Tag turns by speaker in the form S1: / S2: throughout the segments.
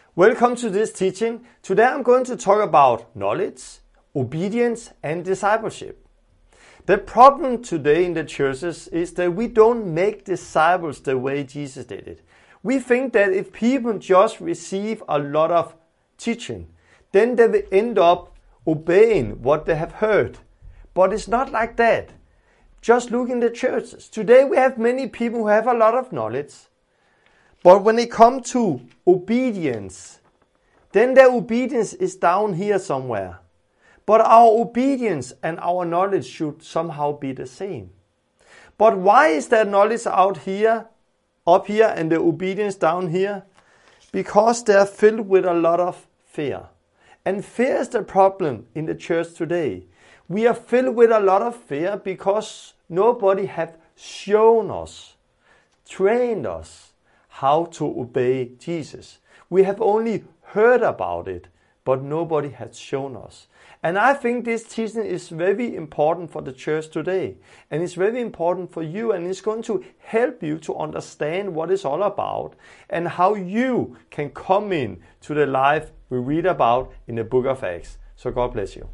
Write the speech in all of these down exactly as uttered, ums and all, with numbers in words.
S1: Welcome to this teaching. Today I'm going to talk about knowledge, obedience and discipleship. The problem today in the churches is that we don't make disciples the way Jesus did it. We think that if people just receive a lot of teaching, then they will end up obeying what they have heard. But it's not like that. Just look in the churches. Today we have many people who have a lot of knowledge. But when it comes to obedience, then their obedience is down here somewhere. But our obedience and our knowledge should somehow be the same. But why is there knowledge out here, up here, and the obedience down here? Because they are filled with a lot of fear. And fear is the problem in the church today. We are filled with a lot of fear because nobody has shown us, trained us, how to obey Jesus. We have only heard about it, but nobody has shown us. And I think this teaching is very important for the church today. And it's very important for you, and it's going to help you to understand what it's all about and how you can come in to the life we read about in the book of Acts. So God bless you.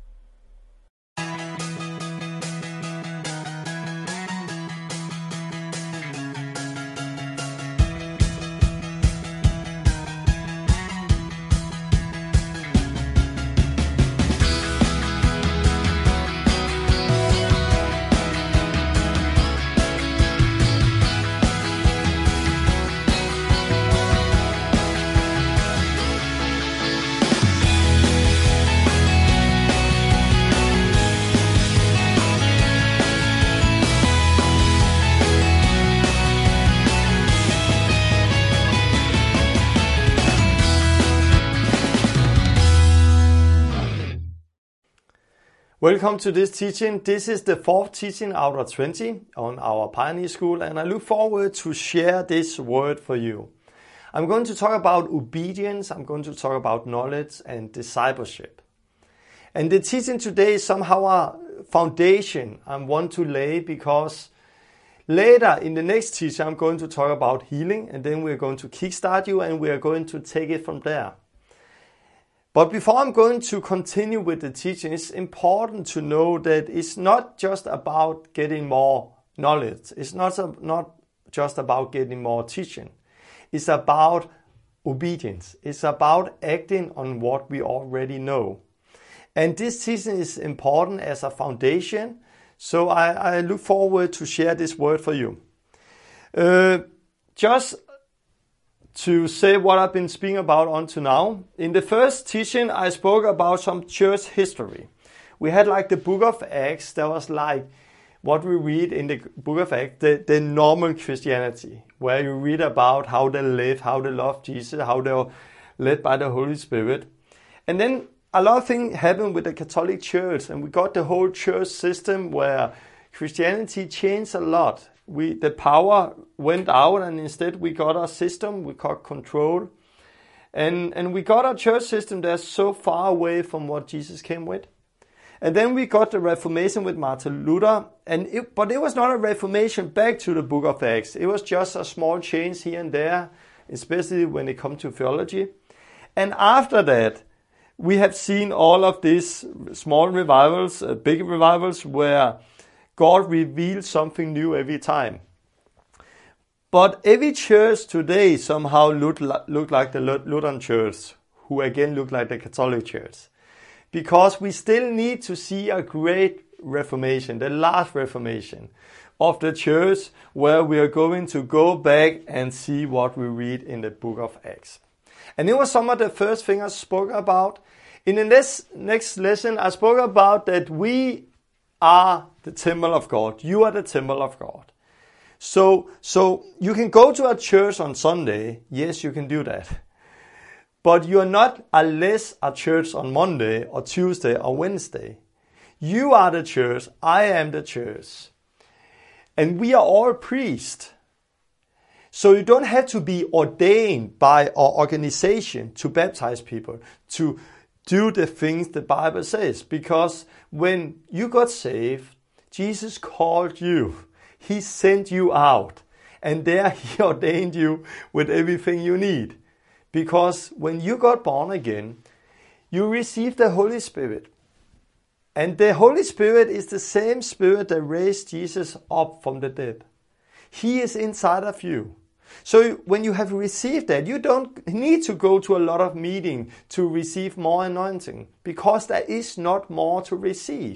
S1: Welcome to this teaching. This is the fourth teaching out of twenty on our Pioneer School, and I look forward to share this word for you. I'm going to talk about obedience, I'm going to talk about knowledge and discipleship. And the teaching today is somehow a foundation I want to lay, because later in the next teaching I'm going to talk about healing, and then we're going to kickstart you and we are going to take it from there. But before I'm going to continue with the teaching, it's important to know that it's not just about getting more knowledge. It's not, not just about getting more teaching. It's about obedience. It's about acting on what we already know. And this teaching is important as a foundation. So I, I look forward to share this word for you. Uh, just to say what I've been speaking about until now. In the first teaching, I spoke about some church history. We had like the book of Acts. That was like what we read in the book of Acts, the, the normal Christianity, where you read about how they live, how they love Jesus, how they are led by the Holy Spirit. And then a lot of things happened with the Catholic Church, and we got the whole church system where Christianity changed a lot. We, the power went out, and instead we got a system, we got control. And, and we got a church system that's so far away from what Jesus came with. And then we got the Reformation with Martin Luther. And it, but it was not a Reformation back to the book of Acts. It was just a small change here and there, especially when it comes to theology. And after that, we have seen all of these small revivals, uh, big revivals, where God reveals something new every time. But every church today somehow look, look like the Lutheran church, who again look like the Catholic church. Because we still need to see a great reformation, the last reformation of the church, where we are going to go back and see what we read in the book of Acts. And it was some of the first things I spoke about. In the next, next lesson, I spoke about that we are the temple of God. You are the temple of God. So, so you can go to a church on Sunday. Yes, you can do that. But you are not unless a church on Monday or Tuesday or Wednesday. You are the church. I am the church. And we are all priests. So you don't have to be ordained by our organization to baptize people, to do the things the Bible says. Because when you got saved, Jesus called you. He sent you out. And there he ordained you with everything you need. Because when you got born again, you received the Holy Spirit. And the Holy Spirit is the same Spirit that raised Jesus up from the dead. He is inside of you. So when you have received that, you don't need to go to a lot of meetings to receive more anointing, because there is not more to receive.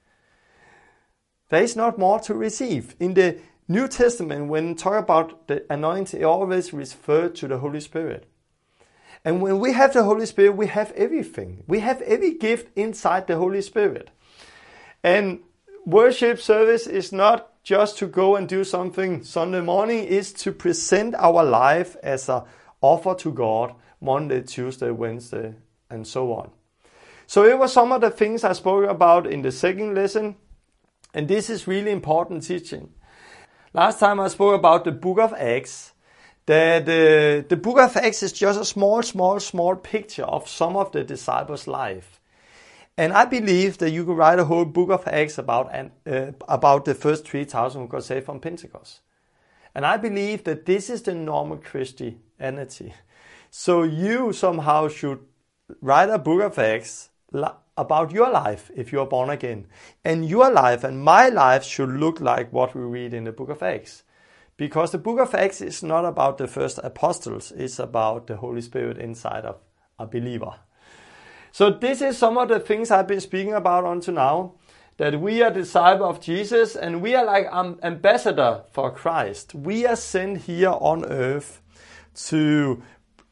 S1: There is not more to receive. In the New Testament, when talk about the anointing, it always refers to the Holy Spirit. And when we have the Holy Spirit, we have everything. We have every gift inside the Holy Spirit. And worship service is not just to go and do something Sunday morning, is to present our life as an offer to God Monday, Tuesday, Wednesday, and so on. So it was some of the things I spoke about in the second lesson. And this is really important teaching. Last time I spoke about the book of Acts. That uh, the book of Acts is just a small, small, small picture of some of the disciples' life. And I believe that you could write a whole book of Acts about uh, about the first three thousand who got saved from Pentecost. And I believe that this is the normal Christianity. So you somehow should write a book of Acts about your life if you are born again. And your life and my life should look like what we read in the book of Acts. Because the book of Acts is not about the first apostles, it's about the Holy Spirit inside of a believer. So this is some of the things I've been speaking about until now. That we are disciples of Jesus and we are like an ambassador for Christ. We are sent here on earth to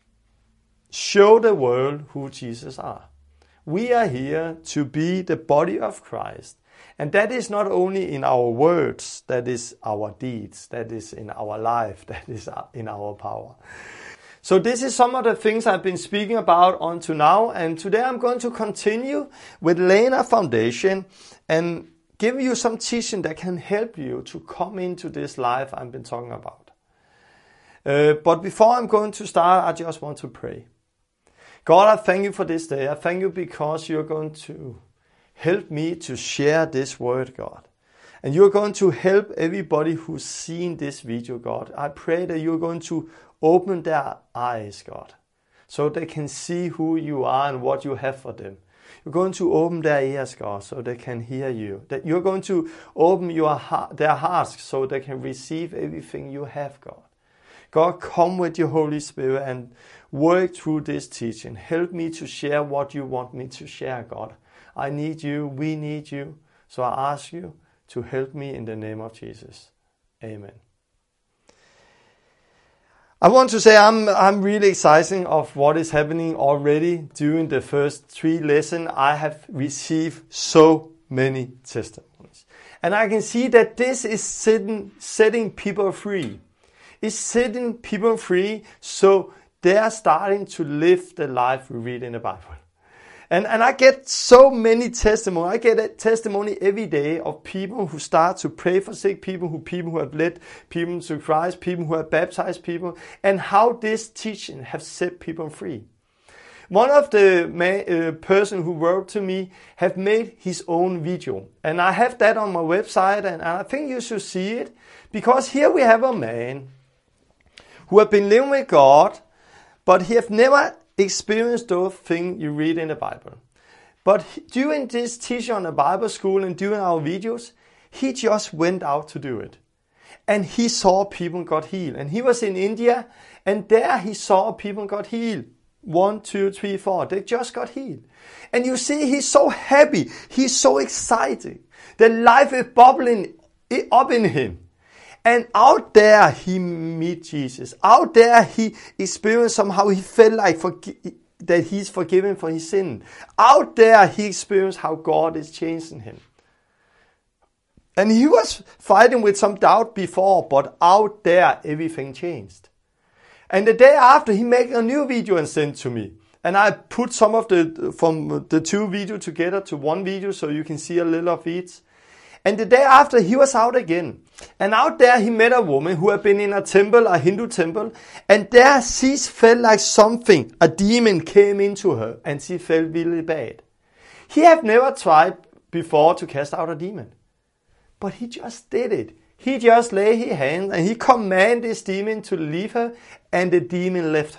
S1: show the world who Jesus are. We are here to be the body of Christ. And that is not only in our words, that is our deeds, that is in our life, that is in our power. So this is some of the things I've been speaking about until now. And today I'm going to continue with laying a foundation and give you some teaching that can help you to come into this life I've been talking about. Uh, but before I'm going to start, I just want to pray. God, I thank you for this day. I thank you because you're going to help me to share this word, God. And you're going to help everybody who's seen this video, God. I pray that you're going to open their eyes, God, so they can see who you are and what you have for them. You're going to open their ears, God, so they can hear you. That you're going to open your heart, their hearts so they can receive everything you have, God. God, come with your Holy Spirit and work through this teaching. Help me to share what you want me to share, God. I need you. We need you. So I ask you to help me in the name of Jesus. Amen. I want to say I'm I'm really excited of what is happening already. During the first three lessons, I have received so many testimonies. And I can see that this is setting, setting people free. It's setting people free so they are starting to live the life we read in the Bible. And, and I get so many testimonies. I get a testimony every day of people who start to pray for sick people, who people who have led people to Christ, people who have baptized people, and how this teaching has set people free. One of the man, uh, person who wrote to me have made his own video. And I have that on my website, and I think you should see it. Because here we have a man who have been living with God, but he have never experienced those things you read in the Bible. But during this teaching on the Bible school and during our videos, he just went out to do it. And he saw people got healed. And he was in India, and there he saw people got healed. One, two, three, four. They just got healed. And you see, he's so happy. He's so excited. The life is bubbling up in him. And out there, he meet Jesus. Out there, he experienced somehow, he felt like forg- that he's forgiven for his sin. Out there, he experienced how God is changing him. And he was fighting with some doubt before, but out there, everything changed. And the day after, he made a new video and sent to me. And I put some of the, from the two videos together to one video so you can see a little of each. And the day after, he was out again. And out there, he met a woman who had been in a temple, a Hindu temple. And there, she felt like something, a demon came into her. And she felt really bad. He had never tried before to cast out a demon. But he just did it. He just laid his hand and he commanded this demon to leave her. And the demon left her.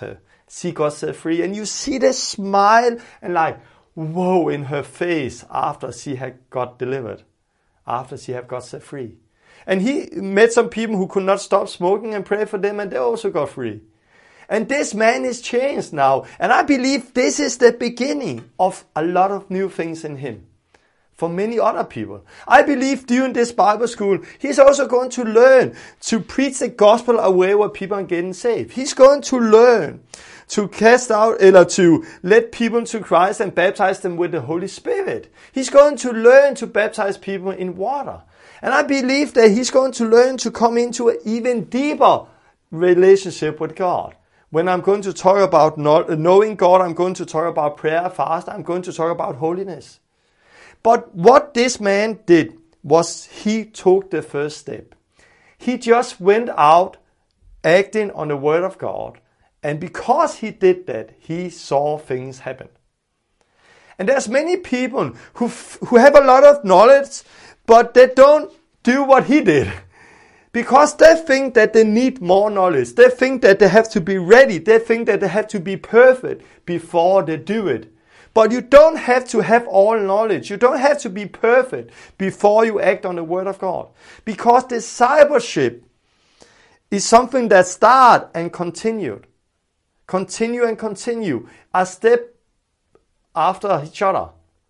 S1: she got set free. And you see the smile and like, whoa, in her face after she had got delivered, after she had got set free. And he met some people who could not stop smoking and pray for them, and they also got free. And this man is changed now. And I believe this is the beginning of a lot of new things in him. For many other people. I believe during this Bible school, he's also going to learn to preach the gospel away where people are getting saved. He's going to learn to cast out, or to let people to Christ and baptize them with the Holy Spirit. He's going to learn to baptize people in water. And I believe that he's going to learn to come into an even deeper relationship with God. When I'm going to talk about knowing God, I'm going to talk about prayer, fast, I'm going to talk about holiness. But what this man did was he took the first step. He just went out acting on the word of God. And because he did that, he saw things happen. And there's many people who who have a lot of knowledge, but they don't do what he did. Because they think that they need more knowledge. They think that they have to be ready. They think that they have to be perfect before they do it. But you don't have to have all knowledge. You don't have to be perfect before you act on the word of God. Because discipleship is something that starts and continued. Continue and continue. A step after each other.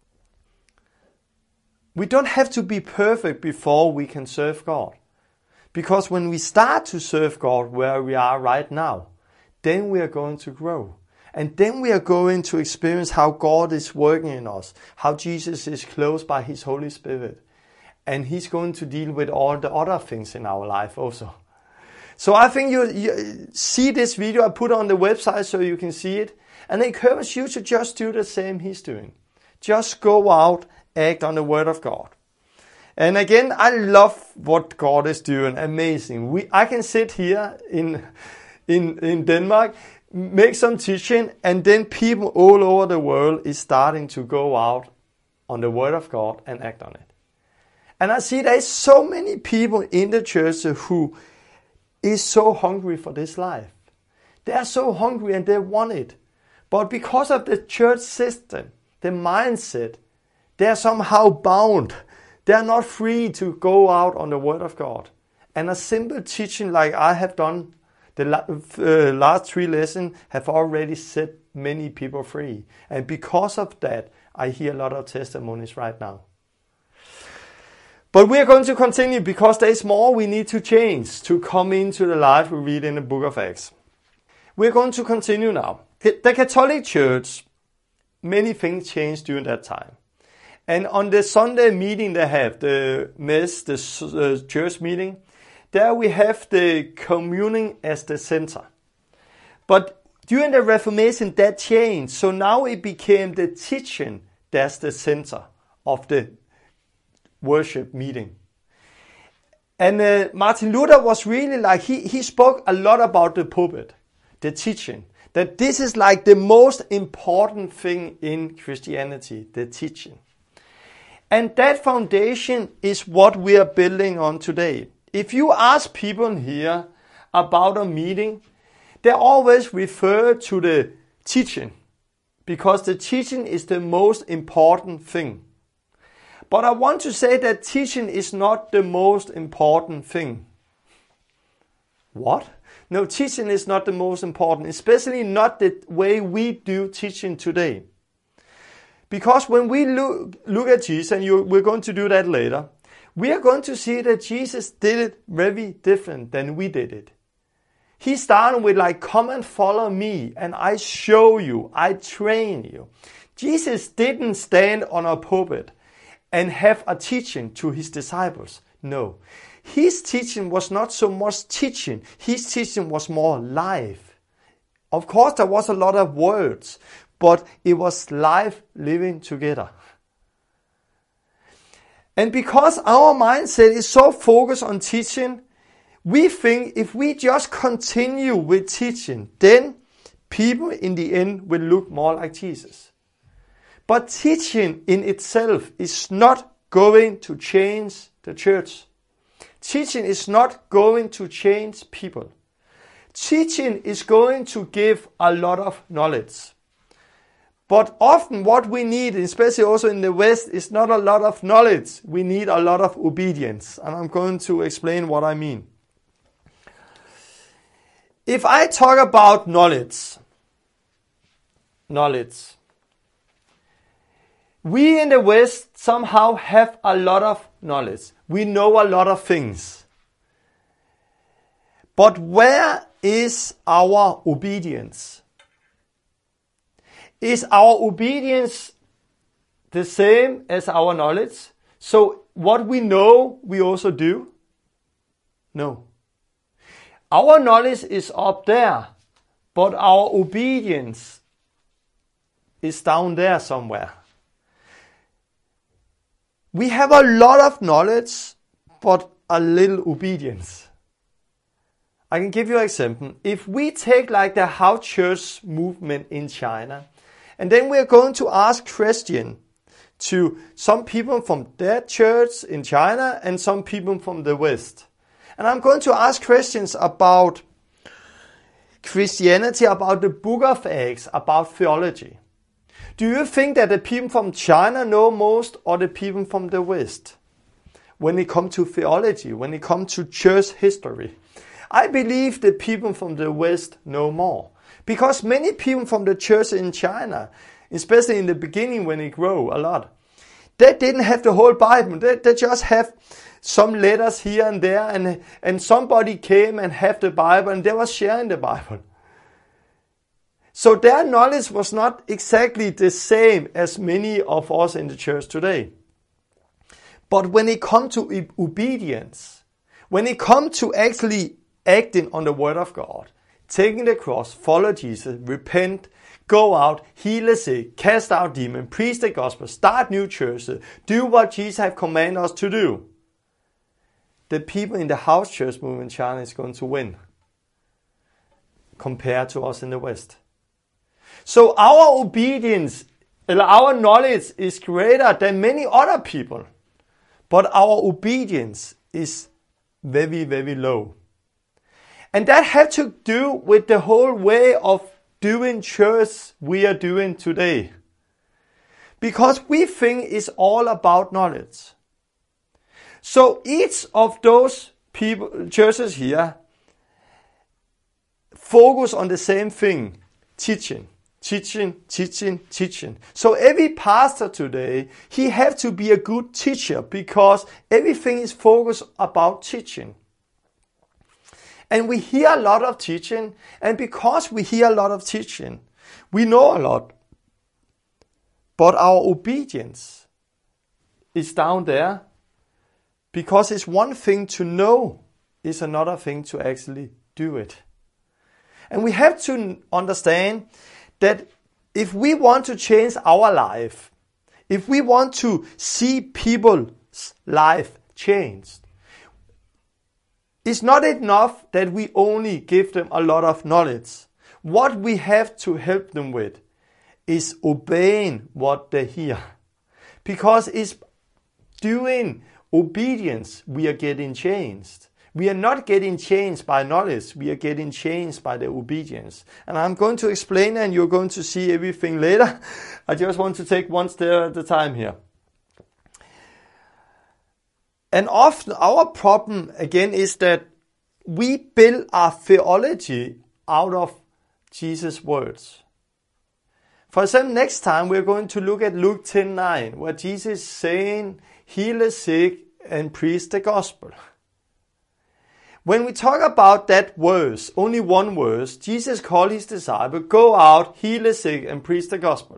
S1: We don't have to be perfect before we can serve God. Because when we start to serve God where we are right now, then we are going to grow. And then we are going to experience how God is working in us, how Jesus is close by his Holy Spirit. And he's going to deal with all the other things in our life also. So I think you, you see this video I put on the website so you can see it. And I encourage you to just do the same he's doing. Just go out, act on the word of God. And again, I love what God is doing. Amazing. We, I can sit here in, in, in Denmark, make some teaching, and then people all over the world is starting to go out on the word of God and act on it. And I see there's so many people in the church who is so hungry for this life. They are so hungry and they want it. But because of the church system, the mindset, they are somehow bound. They are not free to go out on the word of God. And a simple teaching like I have done the uh, last three lessons have already set many people free. And because of that, I hear a lot of testimonies right now. But we are going to continue because there is more we need to change to come into the life we read in the book of Acts. We're going to continue now. The Catholic Church, many things changed during that time. And on the Sunday meeting they have, the Mass, the uh, church meeting, there we have the communion as the center. But during the Reformation that changed. So now it became the teaching that's the center of the worship meeting. And uh, Martin Luther was really like, he, he spoke a lot about the pulpit, the teaching. That this is like the most important thing in Christianity, the teaching. And that foundation is what we are building on today. If you ask people here about a meeting, they always refer to the teaching. Because the teaching is the most important thing. But I want to say that teaching is not the most important thing. What? No, teaching is not the most important, especially not the way we do teaching today. Because when we look, look at Jesus, and you, we're going to do that later, we are going to see that Jesus did it very different than we did it. He started with like, come and follow me, and I show you, I train you. Jesus didn't stand on a pulpit and have a teaching to his disciples. No. His teaching was not so much teaching. His teaching was more life. Of course, there was a lot of words, but it was life living together. And because our mindset is so focused on teaching, we think if we just continue with teaching, then people in the end will look more like Jesus. But teaching in itself is not going to change the church. Teaching is not going to change people. Teaching is going to give a lot of knowledge. But often what we need, especially also in the West, is not a lot of knowledge. We need a lot of obedience. And I'm going to explain what I mean. If I talk about knowledge, knowledge, we in the West somehow have a lot of knowledge. We know a lot of things. But where is our obedience? Is our obedience the same as our knowledge? So what we know, we also do? No. Our knowledge is up there, but our obedience is down there somewhere. We have a lot of knowledge, but a little obedience. I can give you an example. If we take like the house church movement in China, and then we're going to ask Christian to some people from that church in China and some people from the West. And I'm going to ask Christians about Christianity, about the book of Acts, about theology. Do you think that the people from China know most or the people from the West? When it comes to theology, when it comes to church history. I believe the people from the West know more. Because many people from the church in China, especially in the beginning when it grew a lot, they didn't have the whole Bible. They, they just have some letters here and there, and, and somebody came and had the Bible and they were sharing the Bible. So their knowledge was not exactly the same as many of us in the church today. But when it comes to obedience, when it comes to actually acting on the word of God, taking the cross, follow Jesus, repent, go out, heal the sick, cast out demons, preach the gospel, start new churches, do what Jesus has commanded us to do, the people in the house church movement in China is going to win compared to us in the West. So our obedience, our knowledge is greater than many other people, but our obedience is very, very low. And that had to do with the whole way of doing church we are doing today. Because we think it's all about knowledge. So each of those people, churches here, focus on the same thing, teaching. Teaching, teaching, teaching. So every pastor today, he have to be a good teacher because everything is focused about teaching. And we hear a lot of teaching, and because we hear a lot of teaching, we know a lot. But our obedience is down there because it's one thing to know, it's another thing to actually do it. And we have to understand that if we want to change our life, if we want to see people's life changed, it's not enough that we only give them a lot of knowledge. What we have to help them with is obeying what they hear. Because it's doing obedience we are getting changed. We are not getting changed by knowledge, we are getting changed by the obedience. And I'm going to explain and you're going to see everything later. I just want to take one step at a time here. And often our problem again is that we build our theology out of Jesus' words. For example, next time we're going to look at Luke ten nine, where Jesus is saying, heal the sick and preach the gospel. When we talk about that verse, only one verse, Jesus called his disciples, go out, heal the sick and preach the gospel.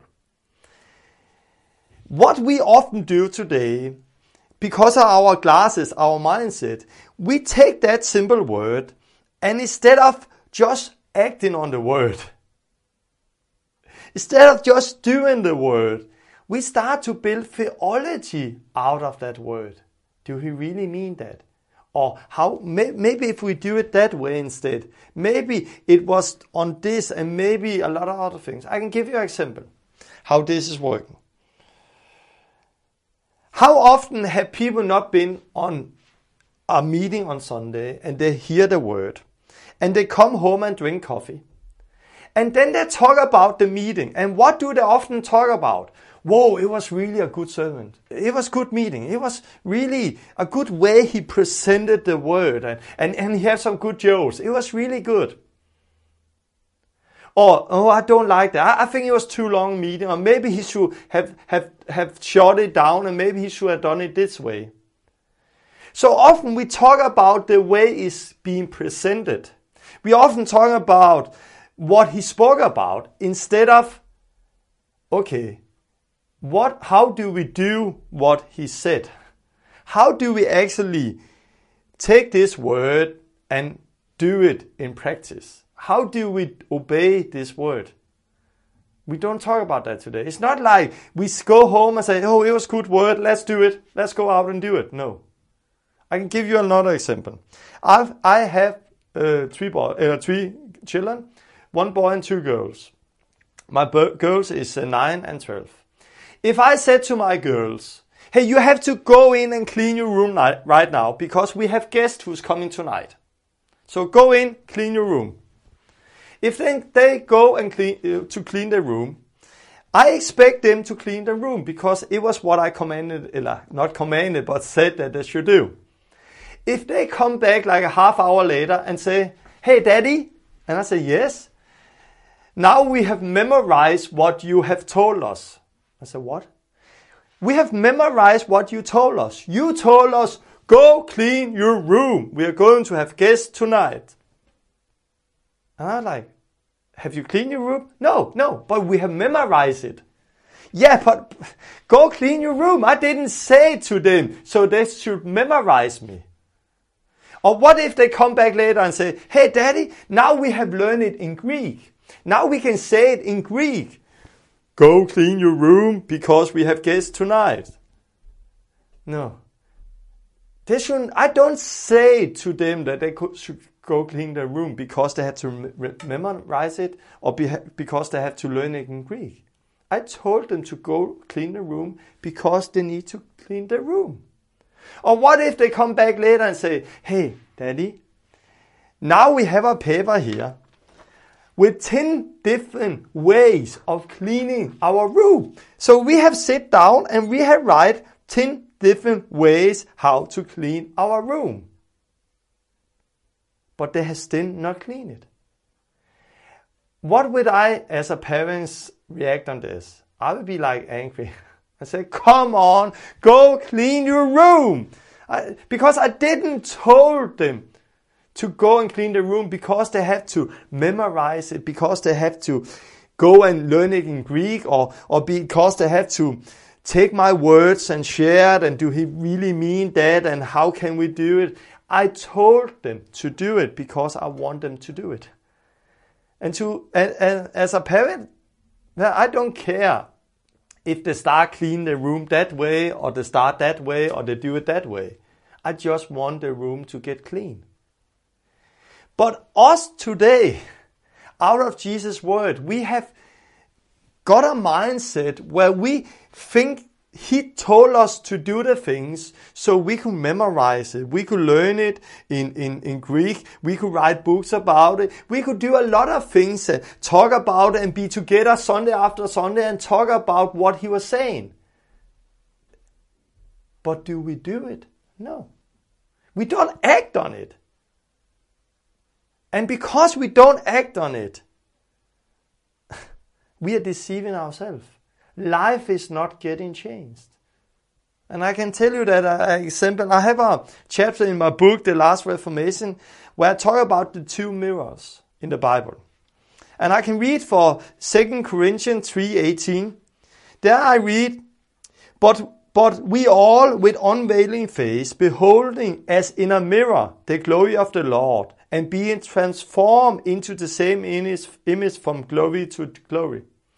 S1: What we often do today, because of our glasses, our mindset, we take that simple word and instead of just acting on the word, instead of just doing the word, we start to build theology out of that word. Do we really mean that? Or how? Maybe if we do it that way instead, maybe it was on this and maybe a lot of other things. I can give you an example how this is working. How often have people not been on a meeting on Sunday and they hear the word and they come home and drink coffee. And then they talk about the meeting. And what do they often talk about? Whoa, it was really a good sermon. It was good meeting. It was really a good way he presented the word. And, and, and he had some good jokes. It was really good. Or, oh, I don't like that. I, I think it was too long meeting. Or maybe he should have, have, have shut it down and maybe he should have done it this way. So often we talk about the way it's being presented. We often talk about what he spoke about instead of, okay, what, how do we do what he said? How do we actually take this word and do it in practice? How do we obey this word? We don't talk about that today. It's not like we go home and say, oh, it was a good word, let's do it. Let's go out and do it. No. I can give you another example. I've, I have uh, three, boy, uh, three children, one boy and two girls. My bo- girls is uh, nine and twelve. If I said to my girls, hey, you have to go in and clean your room ni- right now because we have guests who's coming tonight. So go in, clean your room. If then they go and clean, uh, to clean their room, I expect them to clean the room because it was what I commanded, not commanded, but said that they should do. If they come back like a half hour later and say, hey, daddy, and I say, yes, now we have memorized what you have told us. I said, what? We have memorized what you told us. You told us, go clean your room. We are going to have guests tonight. And I'm like, have you cleaned your room? No, no, but we have memorized it. Yeah, but go clean your room. I didn't say it to them, so they should memorize me. Or what if they come back later and say, hey, daddy, now we have learned it in Greek. Now we can say it in Greek. Go clean your room because we have guests tonight. No. They shouldn't, I don't say to them that they could, should go clean their room because they had to re- memorize it or be, because they have to learn it in Greek. I told them to go clean the room because they need to clean the room. Or what if they come back later and say, hey, daddy, now we have a paper here with ten different ways of cleaning our room. So we have sit down and we have write ten different ways how to clean our room. But they have still not cleaned it. What would I, as a parent, react on this? I would be like angry. I say, come on, go clean your room. I, because I didn't told them to go and clean the room because they have to memorize it, because they have to go and learn it in Greek, or, or because they have to take my words and share it, and do he really mean that, and how can we do it? I told them to do it because I want them to do it. And to and, and as a parent, I don't care if they start clean the room that way, or they start that way, or they do it that way. I just want the room to get clean. But us today, out of Jesus' word, we have got a mindset where we think he told us to do the things so we could memorize it. We could learn it in, in, in Greek. We could write books about it. We could do a lot of things, uh, talk about it and be together Sunday after Sunday and talk about what he was saying. But do we do it? No. We don't act on it. And because we don't act on it, we are deceiving ourselves. Life is not getting changed. And I can tell you that, uh, example, I have a chapter in my book, The Last Reformation, where I talk about the two mirrors in the Bible. And I can read for Second Corinthians three eighteen. There I read, but But we all with unveiling face, beholding as in a mirror the glory of the Lord, and being transformed into the same image from glory to glory.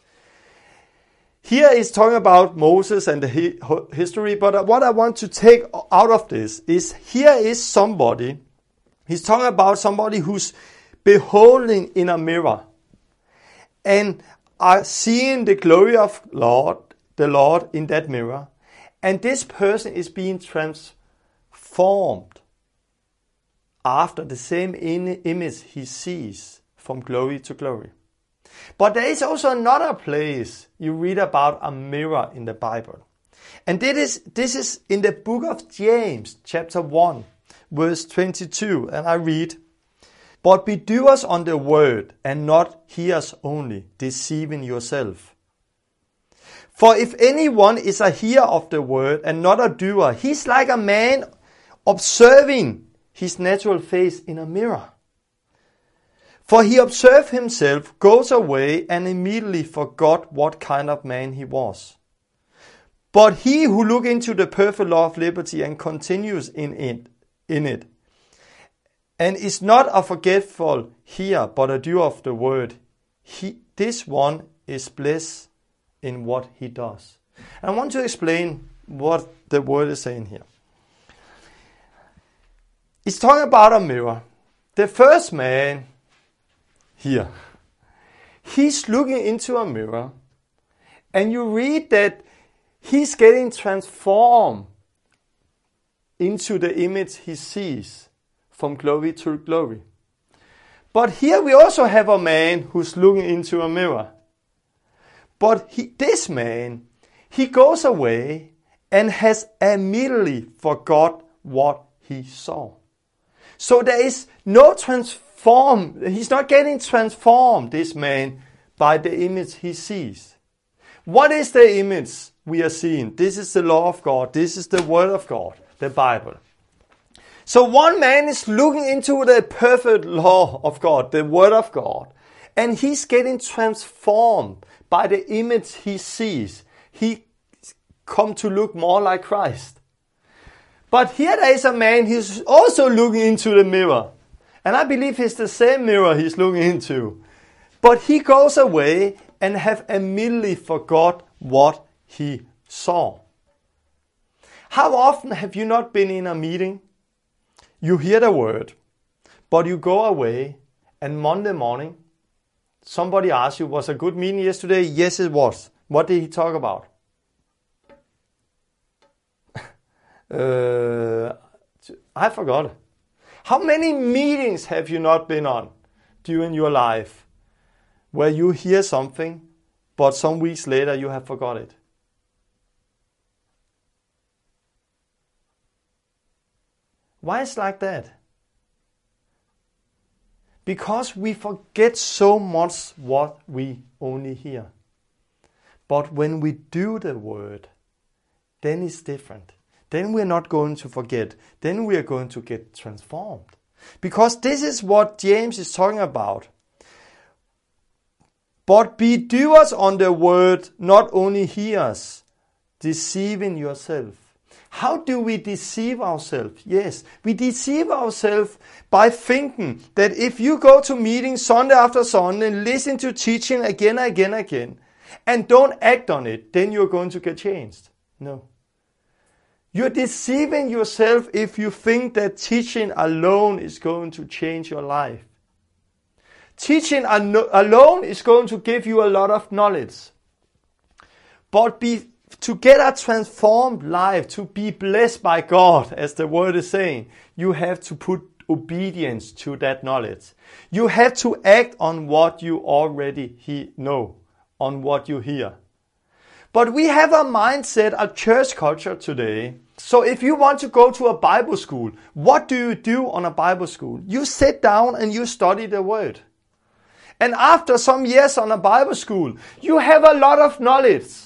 S1: Here is talking about Moses and the history, but what I want to take out of this is here is somebody, he's talking about somebody who's beholding in a mirror and are seeing the glory of Lord, the Lord in that mirror. And this person is being transformed. after the same in- image he sees from glory to glory. But there is also another place you read about a mirror in the Bible. And this is, this is in the book of James, chapter one, verse twenty-two. And I read, "But be doers on the word, and not hearers only, deceiving yourself. For if anyone is a hearer of the word and not a doer, he's like a man observing his natural face in a mirror. For he observed himself, goes away, and immediately forgot what kind of man he was. But he who looks into the perfect law of liberty and continues in it, in it, and is not a forgetful hearer, but a doer of the word, he, this one is blessed in what he does." And I want to explain what the word is saying here. It's talking about a mirror. The first man here, he's looking into a mirror, and you read that he's getting transformed into the image he sees from glory to glory. But here we also have a man who's looking into a mirror. But he, this man, he goes away and has immediately forgot what he saw. So there is no transform. He's not getting transformed, this man, by the image he sees. What is the image we are seeing? This is the law of God. This is the word of God, the Bible. So one man is looking into the perfect law of God, the word of God, and he's getting transformed by the image he sees. He come to look more like Christ. But here there is a man who's also looking into the mirror. And I believe it's the same mirror he's looking into. But he goes away and have immediately forgot what he saw. How often have you not been in a meeting? You hear the word, but you go away, and Monday morning, somebody asks you, "Was a good meeting yesterday?" "Yes, it was." "What did he talk about?" uh, I forgot. How many meetings have you not been on during your life where you hear something, but some weeks later you have forgot it? Why is it like that? Because we forget so much what we only hear. But when we do the word, then it's different. Then we're not going to forget. Then we are going to get transformed. Because this is what James is talking about. "But be doers on the word, not only hearers, deceiving yourself." How do we deceive ourselves? Yes, we deceive ourselves by thinking that if you go to meetings Sunday after Sunday and listen to teaching again and again and again and don't act on it, then you're going to get changed. No. You're deceiving yourself if you think that teaching alone is going to change your life. Teaching alone is going to give you a lot of knowledge. But be To get a transformed life, to be blessed by God, as the word is saying, you have to put obedience to that knowledge. You have to act on what you already he- know, on what you hear. But we have a mindset, a church culture today. So if you want to go to a Bible school, what do you do on a Bible school? You sit down and you study the word. And after some years on a Bible school, you have a lot of knowledge.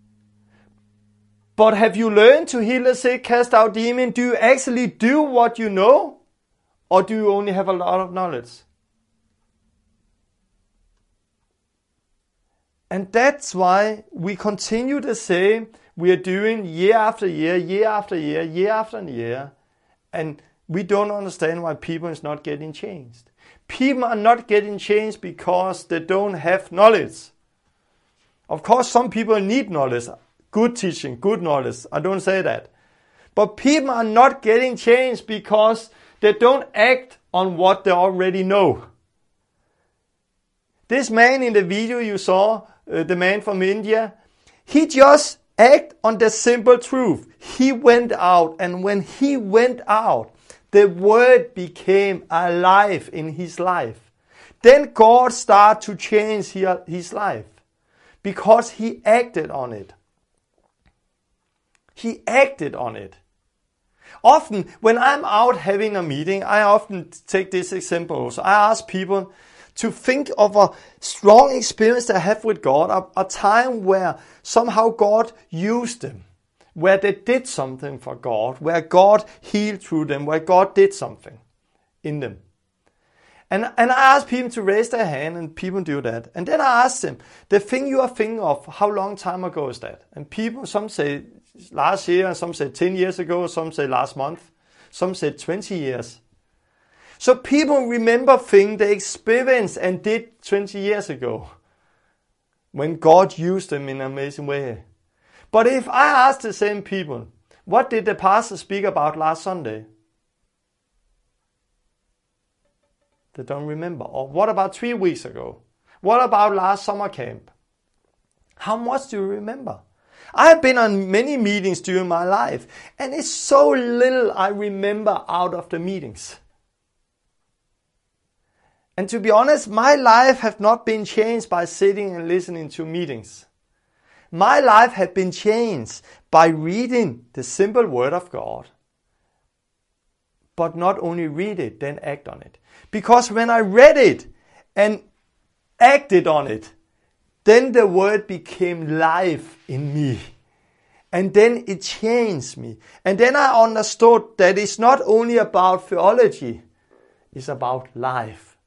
S1: But have you learned to heal the sick, cast out demons? Do you actually do what you know? Or do you only have a lot of knowledge? And that's why we continue the same we are doing year after year, year after year, year after year. And we don't understand why people is not getting changed. People are not getting changed because they don't have knowledge. Of course, some people need knowledge. Good teaching, good knowledge. I don't say that. But people are not getting changed because they don't act on what they already know. This man in the video you saw, uh, the man from India, he just acted on the simple truth. He went out, and when he went out, the word became alive in his life. Then God started to change his life because he acted on it. He acted on it. Often, when I'm out having a meeting, I often take this example. So I ask people to think of a strong experience they have with God, a, a time where somehow God used them, where they did something for God, where God healed through them, where God did something in them. And, and I ask people to raise their hand, and people do that. And then I ask them, the thing you are thinking of, how long time ago is that? And people, some say last year, some say ten years ago, some say last month, some say twenty years. So people remember things they experienced and did twenty years ago, when God used them in an amazing way. But if I ask the same people, what did the pastor speak about last Sunday? They don't remember. Or what about three weeks ago? What about last summer camp? How much do you remember? I have been on many meetings during my life, and it's so little I remember out of the meetings. And to be honest, my life has not been changed by sitting and listening to meetings. My life has been changed by reading the simple word of God. But not only read it, then act on it. Because when I read it and acted on it, then the word became life in me. And then it changed me. And then I understood that it's not only about theology, it's about life.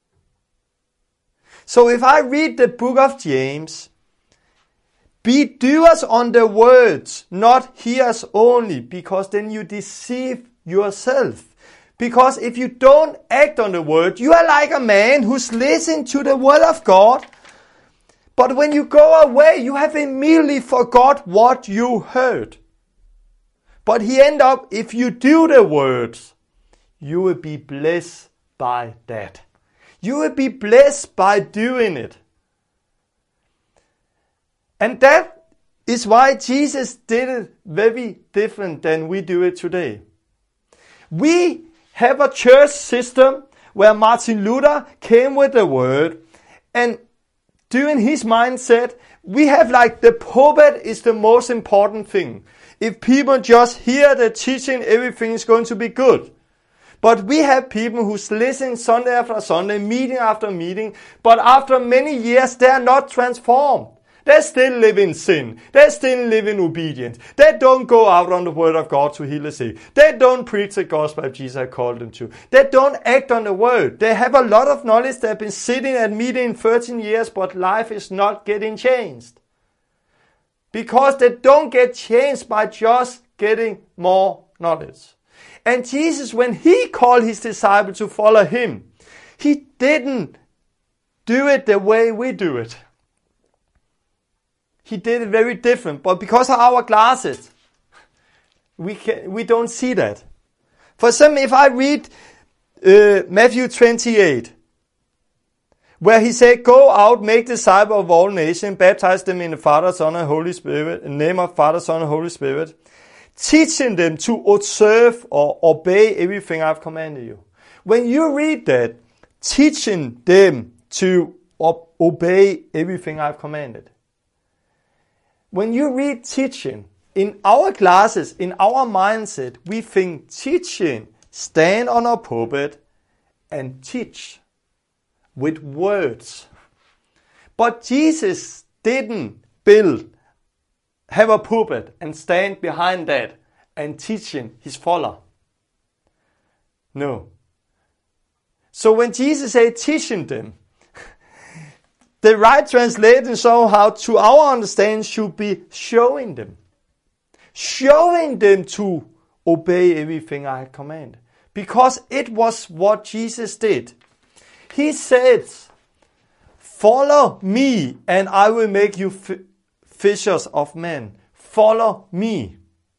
S1: So if I read the book of James, be doers on the words, not hearers only, because then you deceive yourself. Because if you don't act on the word, you are like a man who's listening to the word of God. But when you go away, you have immediately forgot what you heard. But he end up, if you do the words, you will be blessed by that. You will be blessed by doing it. And that is why Jesus did it very different than we do it today. We have a church system where Martin Luther came with the word, and during his mindset, we have like the pulpit is the most important thing. If people just hear the teaching, everything is going to be good. But we have people who's listening Sunday after Sunday, meeting after meeting, but after many years, they are not transformed. They still live in sin. They still live in obedience. They don't go out on the word of God to heal the sick. They don't preach the gospel as Jesus called them to. They don't act on the word. They have a lot of knowledge. They've been sitting at meeting thirteen years, but life is not getting changed. Because they don't get changed by just getting more knowledge. And Jesus, when he called his disciples to follow him, he didn't do it the way we do it. He did it very different, but because of our glasses, we can, we don't see that. For example, if I read uh, Matthew twenty-eight, where he said, "Go out, make disciples of all nations, baptize them in the Father, Son, and Holy Spirit, in the name of Father, Son, and Holy Spirit, teaching them to observe or obey everything I've commanded you." When you read that, teaching them to ob- obey everything I've commanded. When you read teaching, in our classes, in our mindset, we think teaching, stand on a pulpit and teach with words. But Jesus didn't build, have a pulpit and stand behind that and teaching his follower. No. So when Jesus said teaching them, the right translation somehow to our understanding should be showing them. Showing them to obey everything I had commanded. Because it was what Jesus did. He said, "Follow me and I will make you f- fishers of men." Follow me.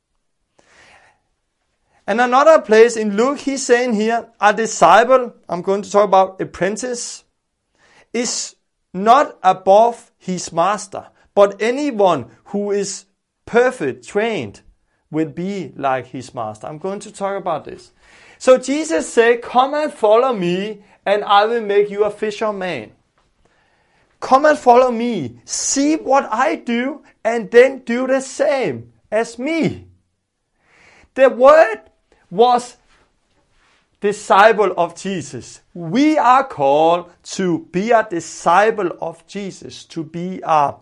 S1: And another place in Luke, he's saying here, a disciple, I'm going to talk about apprentice, is not above his master, but anyone who is perfect, trained, will be like his master. I'm going to talk about this. So Jesus said, come and follow me, and I will make you a fisherman. Come and follow me. See what I do, and then do the same as me. The word was disciple of Jesus. We are called to be a disciple of Jesus, to be a,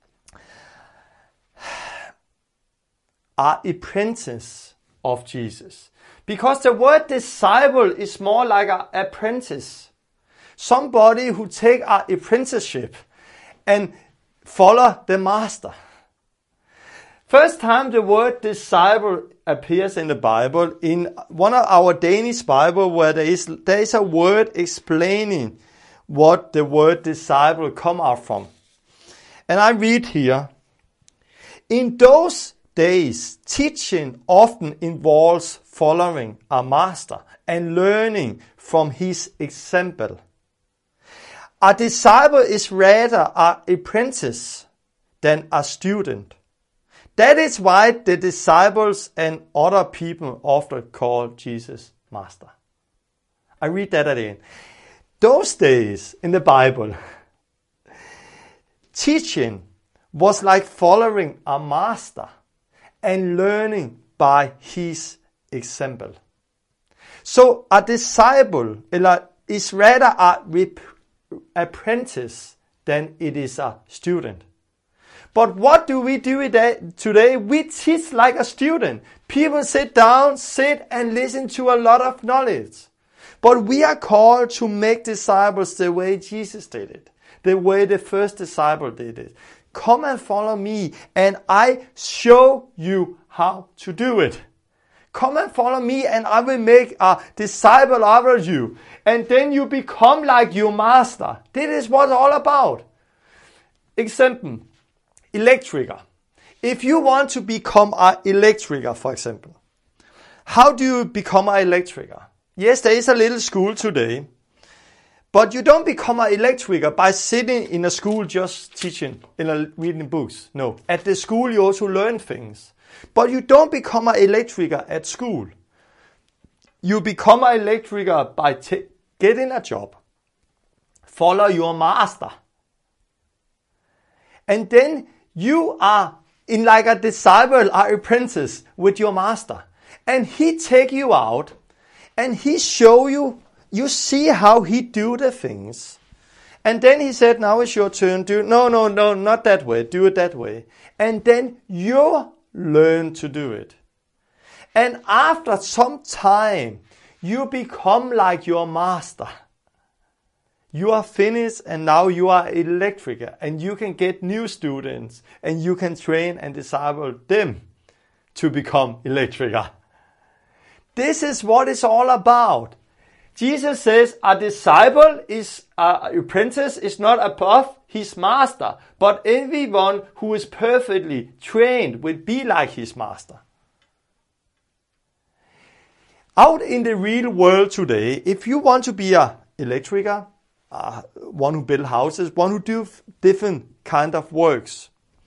S1: a apprentice of Jesus. Because the word disciple is more like an apprentice. Somebody who take an apprenticeship and follow the master. First time the word disciple appears in the Bible, in one of our Danish Bible, where there is, there is a word explaining what the word disciple come out from. And I read here, in those days, teaching often involves following a master and learning from his example. A disciple is rather an apprentice than a student. That is why the disciples and other people often call Jesus master. I read that again. Those days in the Bible, teaching was like following a master and learning by his example. So a disciple is rather an apprentice than it is a student. But what do we do today? We teach like a student. People sit down, sit and listen to a lot of knowledge. But we are called to make disciples the way Jesus did it. The way the first disciple did it. Come and follow me and I show you how to do it. Come and follow me and I will make a disciple out of you. And then you become like your master. This is what it's all about. Example. Electriker. If you want to become an electriker, for example, how do you become an electriker? Yes, there is a little school today, but you don't become an electriker by sitting in a school just teaching, in a, reading books. No, at the school you also learn things, but you don't become an electriker at school. You become an electriker by t- getting a job, follow your master, and then you are in like a disciple, an apprentice with your master. And he take you out and he show you, you see how he do the things. And then he said, now it's your turn. Do no, no, no, not that way. Do it that way. And then you learn to do it. And after some time, you become like your master. You are finished and now you are electriker and you can get new students and you can train and disciple them to become electriker. This is what it's all about. Jesus says a disciple is an apprentice is not above his master, but everyone who is perfectly trained will be like his master. Out in the real world today, if you want to be an electriker, Uh, one who build houses, one who do f- different kind of works.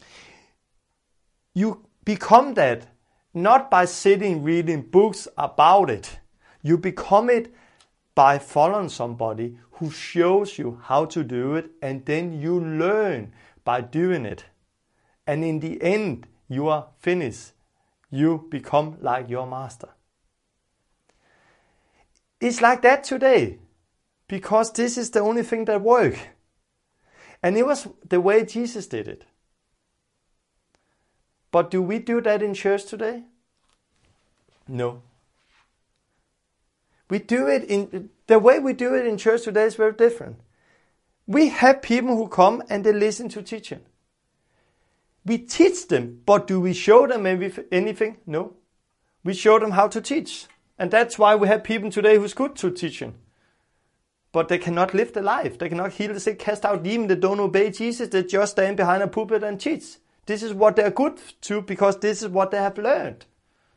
S1: You become that not by sitting reading books about it. You become it by following somebody who shows you how to do it, and then you learn by doing it. And in the end, you are finished. You become like your master. It's like that today. Because this is the only thing that works. And it was the way Jesus did it. But do we do that in church today? No. We do it in, the way we do it in church today is very different. We have people who come and they listen to teaching. We teach them, but do we show them anything? No. We show them how to teach. And that's why we have people today who's good to teaching. But they cannot live the life. They cannot heal the sick, cast out demons. They don't obey Jesus. They just stand behind a pulpit and teach. This is what they're good to because this is what they have learned.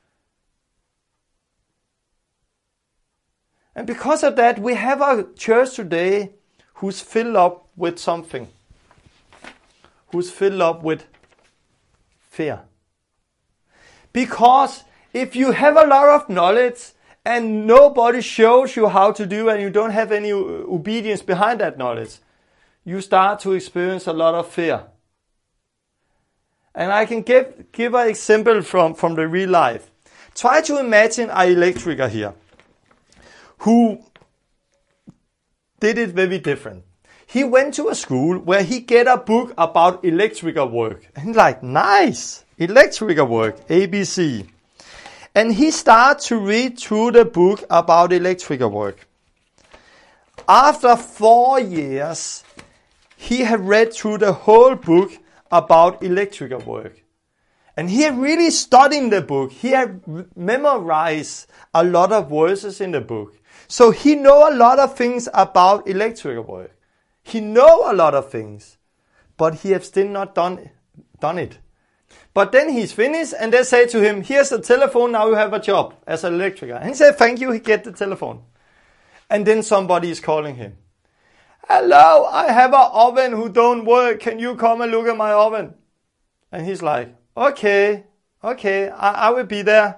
S1: And because of that, we have a church today who's filled up with something. Who's filled up with fear. Because if you have a lot of knowledge and nobody shows you how to do, and you don't have any obedience behind that knowledge, you start to experience a lot of fear. And I can give, give an example from, from the real life. Try to imagine an electriker here who did it very different. He went to a school where he get a book about electrical work. And like, nice, electrical work, A B C. And he started to read through the book about electrical work. After four years, he had read through the whole book about electrical work. And he had really studied the book. He had memorized a lot of verses in the book. So he know a lot of things about electrical work. He know a lot of things, but he has still not done, done it. But then he's finished and they say to him, here's the telephone, now you have a job as an electriker. And he said, thank you, he get the telephone. And then somebody is calling him. Hello, I have an oven who don't work. Can you come and look at my oven? And he's like, okay, okay, I, I will be there.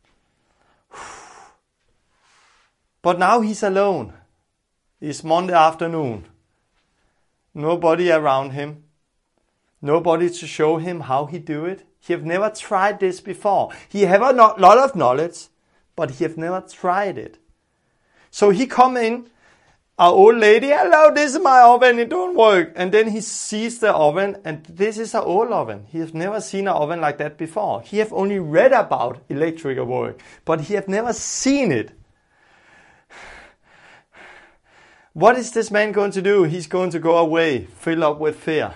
S1: But now he's alone. It's Monday afternoon. Nobody around him. Nobody to show him how he do it. He have never tried this before. He have a lot of knowledge, but he have never tried it. So he come in, an old lady, hello, this is my oven, it don't work. And then he sees the oven, and this is an old oven. He have never seen an oven like that before. He have only read about electrical work, but he have never seen it. What is this man going to do? He's going to go away, filled up with fear.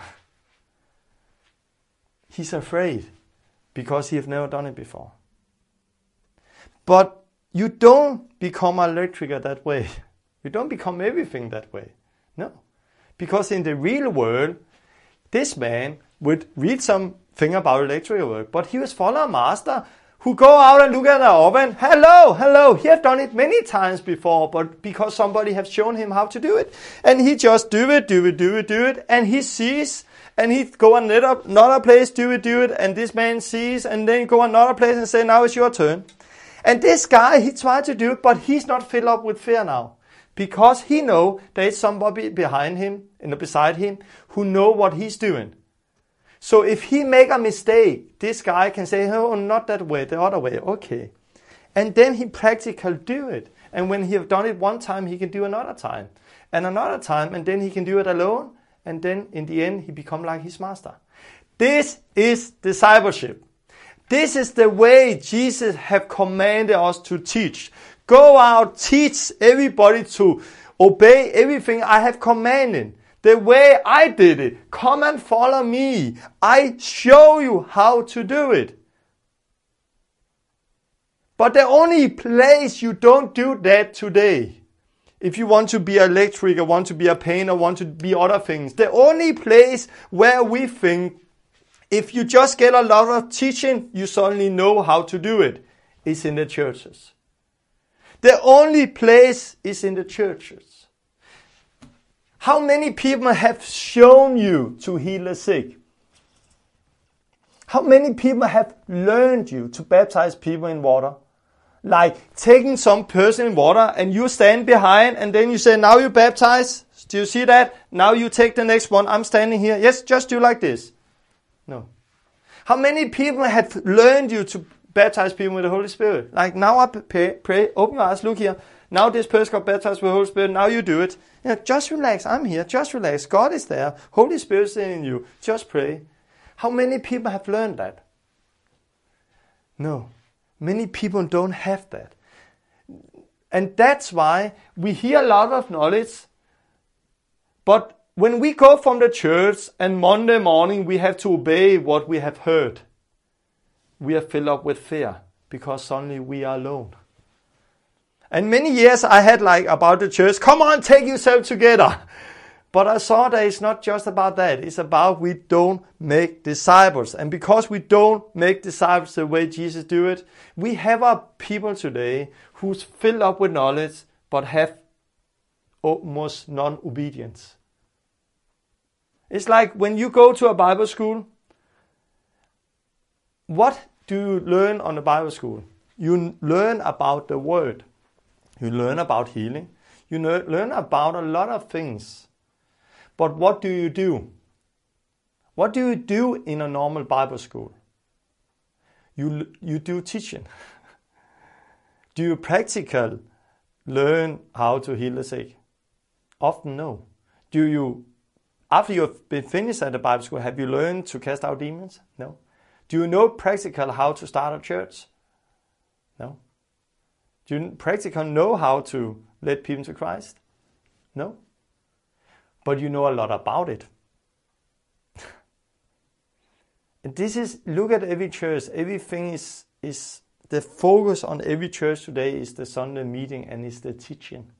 S1: He's afraid because he have never done it before. But you don't become an electriker that way. You don't become everything that way. No. Because in the real world, this man would read something about electrical work, but he was following a master who go out and look at the oven. Hello, hello. He have done it many times before, but because somebody have shown him how to do it. And he just do it, do it, do it, do it. And he sees, and he go another, another place, do it, do it. And this man sees, and then go another place and say, now it's your turn. And this guy, he tried to do it, but he's not filled up with fear now. Because he know there is somebody behind him, and beside him, who know what he's doing. So if he make a mistake, this guy can say, oh, not that way, the other way, okay. And then he practically do it. And when he have done it one time, he can do another time. And another time, and then he can do it alone. And then in the end, he become like his master. This is discipleship. This is the way Jesus have commanded us to teach. Go out, teach everybody to obey everything I have commanded. The way I did it. Come and follow me. I show you how to do it. But the only place you don't do that today, if you want to be an electriker, want to be a painter, want to be other things, the only place where we think if you just get a lot of teaching, you suddenly know how to do it, is in the churches. The only place is in the churches. How many people have shown you to heal the sick? How many people have learned you to baptize people in water? Like taking some person in water and you stand behind and then you say, now you baptize. Do you see that? Now you take the next one. I'm standing here. Yes, just do like this. No. How many people have learned you to baptize people with the Holy Spirit? Like now I pray, pray, open your eyes, look here. Now this person got baptized with the Holy Spirit. Now you do it. You know, just relax. I'm here. Just relax. God is there. Holy Spirit is in you. Just pray. How many people have learned that? No. Many people don't have that. And that's why we hear a lot of knowledge. But when we go from the church and Monday morning we have to obey what we have heard, we are filled up with fear because suddenly we are alone. And many years I had like about the church, come on, take yourself together. But I saw that it's not just about that. It's about we don't make disciples. And because we don't make disciples the way Jesus do it, we have our people today who's filled up with knowledge but have almost non-obedience. It's like when you go to a Bible school, what do you learn on the Bible school? You learn about the Word. You learn about healing. You know, learn about a lot of things. But what do you do? What do you do in a normal Bible school? You, you do teaching. Do you practically learn how to heal the sick? Often no. Do you, after you've been finished at the Bible school, have you learned to cast out demons? No. Do you know practically how to start a church? No. Do you practically know how to lead people to Christ? No. But you know a lot about it. And this is, look at every church. Everything is, is, the focus on every church today is the Sunday meeting and is the teaching.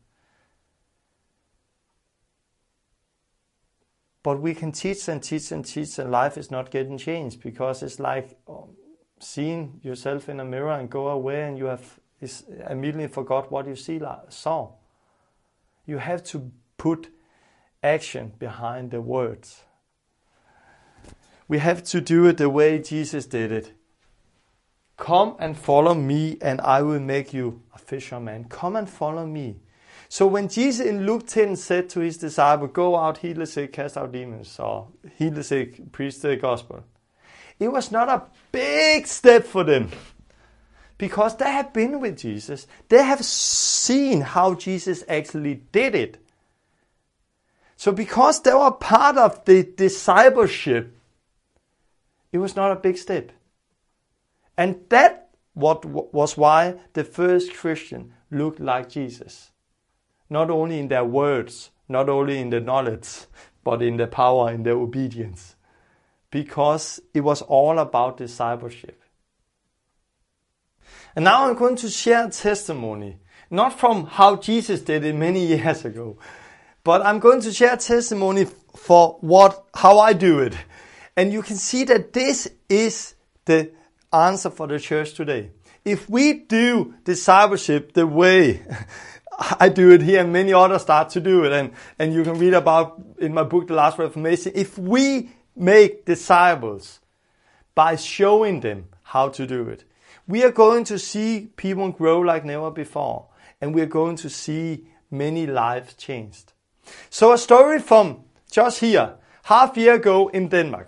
S1: But we can teach and teach and teach and life is not getting changed because it's like um, seeing yourself in a mirror and go away and you have is immediately forgot what you see, saw. You have to put action behind the words. We have to do it the way Jesus did it. Come and follow me and I will make you a fisherman. Come and follow me. So when Jesus in Luke ten said to his disciples, go out, heal the sick, cast out demons, or heal the sick, preach the gospel, it was not a big step for them. Because they have been with Jesus. They have seen how Jesus actually did it. So because they were part of the discipleship, it was not a big step. And that what was why the first Christian looked like Jesus. Not only in their words, not only in the knowledge, but in the power, in the obedience. Because it was all about discipleship. And now I'm going to share a testimony, not from how Jesus did it many years ago, but I'm going to share a testimony for what, how I do it. And you can see that this is the answer for the church today. If we do discipleship the way I do it here and many others start to do it, and, and you can read about in my book, The Last Reformation, if we make disciples by showing them how to do it, we are going to see people grow like never before. And we are going to see many lives changed. So a story from just here, half year ago in Denmark.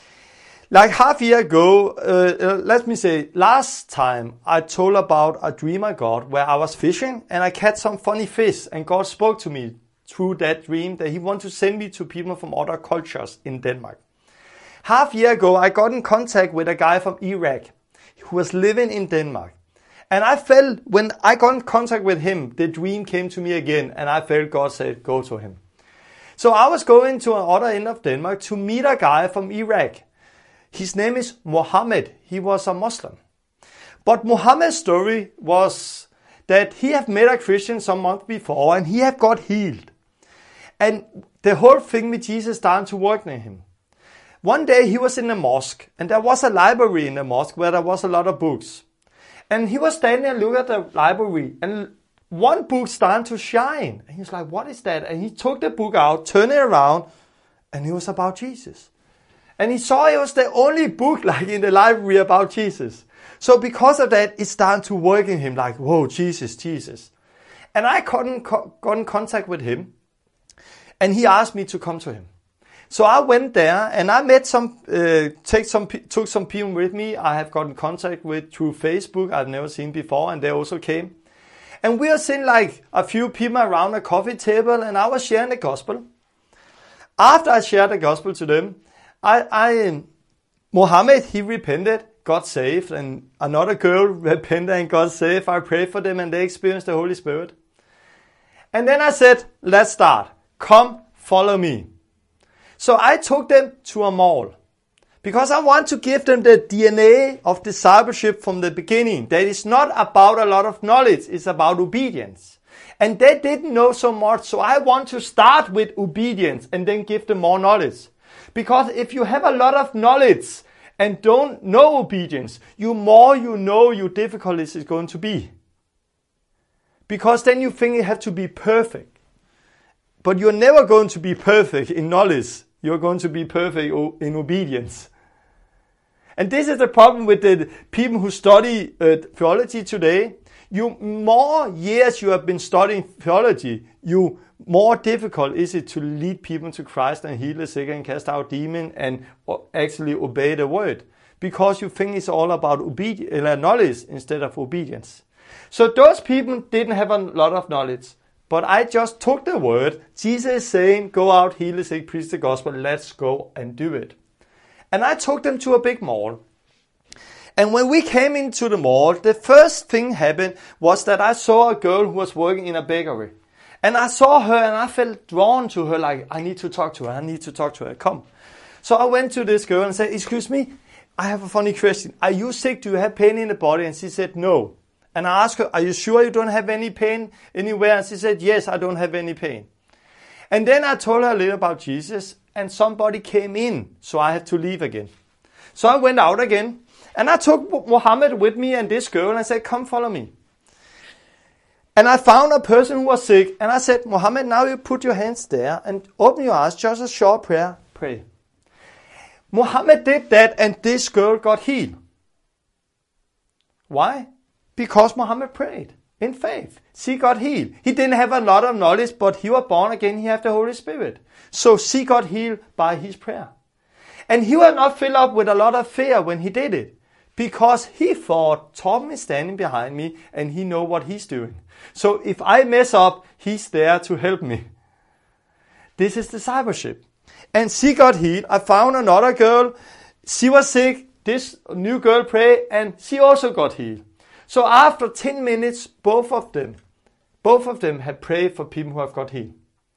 S1: Like half year ago, uh, uh, let me say, last time I told about a dream I got where I was fishing and I caught some funny fish. And God spoke to me through that dream that he wanted to send me to people from other cultures in Denmark. Half year ago, I got in contact with a guy from Iraq who was living in Denmark. And I felt, when I got in contact with him, the dream came to me again, and I felt God said, go to him. So I was going to another end of Denmark to meet a guy from Iraq. His name is Mohammed. He was a Muslim. But Mohammed's story was that he had met a Christian some months before, and he had got healed. And the whole thing with Jesus started to work in him. One day he was in a mosque, and there was a library in the mosque where there was a lot of books. And he was standing and looking at the library, and one book started to shine. And he was like, what is that? And he took the book out, turned it around, and it was about Jesus. And he saw it was the only book like in the library about Jesus. So because of that, it started to work in him like, whoa, Jesus, Jesus. And I got in, got in contact with him, and he asked me to come to him. So I went there and I met some, uh, take some, took some people with me I have got in contact with through Facebook I've never seen before, and they also came. And we were sitting like a few people around a coffee table, and I was sharing the gospel. After I shared the gospel to them, I, I, Mohammed, he repented, got saved, and another girl repented and got saved. I prayed for them and they experienced the Holy Spirit. And then I said, let's start. Come, follow me. So I took them to a mall because I want to give them the D N A of discipleship from the beginning. That is not about a lot of knowledge, it's about obedience. And they didn't know so much, so I want to start with obedience and then give them more knowledge. Because if you have a lot of knowledge and don't know obedience, you more you know, your difficulties is going to be. Because then you think you have to be perfect. But you're never going to be perfect in knowledge. You're going to be perfect in obedience. And this is the problem with the people who study uh, theology today. you more years you have been studying theology, you more difficult is it to lead people to Christ and heal the sick and cast out demons and actually obey the word. Because you think it's all about obedience, knowledge instead of obedience. So those people didn't have a lot of knowledge. But I just took the word. Jesus is saying, go out, heal the sick, preach the gospel. Let's go and do it. And I took them to a big mall. And when we came into the mall, the first thing happened was that I saw a girl who was working in a bakery. And I saw her and I felt drawn to her, like, I need to talk to her, I need to talk to her, come. So I went to this girl and said, excuse me, I have a funny question. Are you sick? Do you have pain in the body? And she said, no. And I asked her, are you sure you don't have any pain anywhere? And she said, yes, I don't have any pain. And then I told her a little about Jesus, and somebody came in, so I had to leave again. So I went out again, and I took Mohammed with me and this girl, and I said, come follow me. And I found a person who was sick, and I said, Mohammed, now you put your hands there, and open your eyes, just a short prayer, pray. Mohammed did that, and this girl got healed. Why? Because Mohammed prayed in faith. She got healed. He didn't have a lot of knowledge, but he was born again. He had the Holy Spirit. So she got healed by his prayer. And he was not filled up with a lot of fear when he did it. Because he thought, Torben is standing behind me and he knows what he's doing. So if I mess up, he's there to help me. This is discipleship. And she got healed. I found another girl. She was sick. This new girl prayed and she also got healed. So after ten minutes, both of them, both of them had prayed for people who have got healed.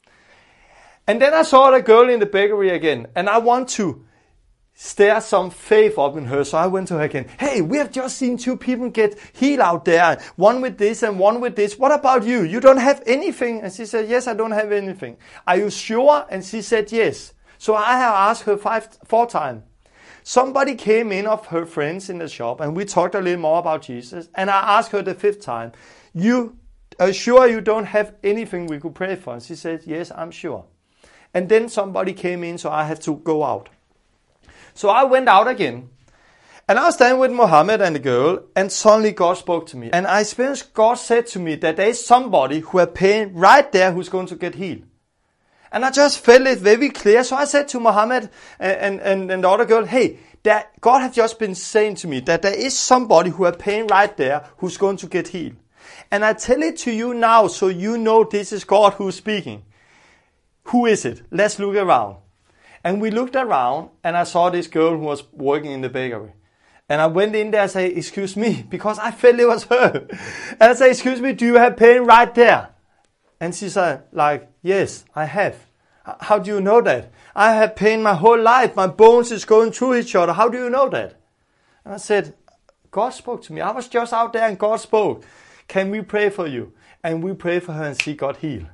S1: And then I saw the girl in the bakery again, and I want to stir some faith up in her. So I went to her again. Hey, we have just seen two people get healed out there. One with this and one with this. What about you? You don't have anything? And she said, yes, I don't have anything. Are you sure? And she said, yes. So I have asked her five, four times. Somebody came in of her friends in the shop and we talked a little more about Jesus. And I asked her the fifth time, you are sure you don't have anything we could pray for? And she said, yes, I'm sure. And then somebody came in, so I had to go out. So I went out again. And I was standing with Mohammed and the girl, and suddenly God spoke to me. And I experienced God said to me that there is somebody who had pain right there who's going to get healed. And I just felt it very clear. So I said to Mohammed and, and, and the other girl, hey, that God has just been saying to me that there is somebody who has pain right there who's going to get healed. And I tell it to you now so you know this is God who's speaking. Who is it? Let's look around. And we looked around and I saw this girl who was working in the bakery. And I went in there and said, excuse me, because I felt it was her. And I said, excuse me, do you have pain right there? And she said, like, yes, I have. How do you know that? I have pain my whole life. My bones is going through each other. How do you know that? And I said, God spoke to me. I was just out there and God spoke. Can we pray for you? And we prayed for her and she got healed.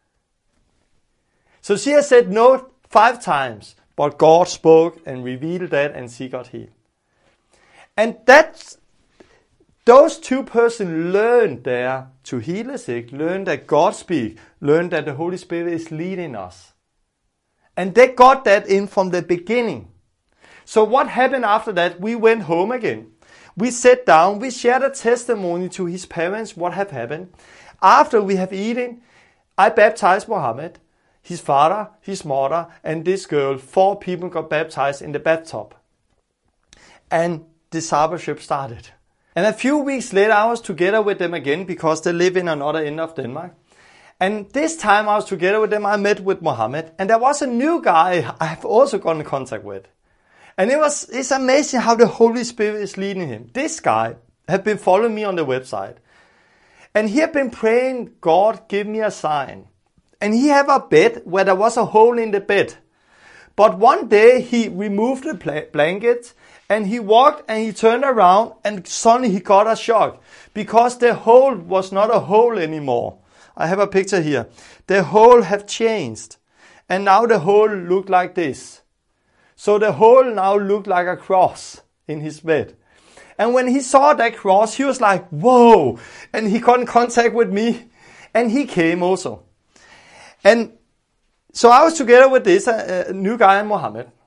S1: So she has said no five times, but God spoke and revealed that and she got healed. And that's those two persons learned there to heal the sick, learned that God speaks, learned that the Holy Spirit is leading us. And they got that in from the beginning. So what happened after that? We went home again. We sat down, we shared a testimony to his parents, what had happened. After we have eaten, I baptized Mohammed, his father, his mother, and this girl. Four people got baptized in the bathtub. And discipleship started. And a few weeks later, I was together with them again because they live in another end of Denmark. And this time I was together with them, I met with Mohammed. And there was a new guy I have also got in contact with. And it was it's amazing how the Holy Spirit is leading him. This guy had been following me on the website. And he had been praying, God, give me a sign. And he had a bed where there was a hole in the bed. But one day he removed the blanket and he walked and he turned around and suddenly he got a shock because the hole was not a hole anymore. I have a picture here. The hole have changed and now the hole looked like this. So the hole now looked like a cross in his bed. And when he saw that cross, he was like, whoa! And he got in contact with me and he came also. And so I was together with this uh, new guy, Mohammed.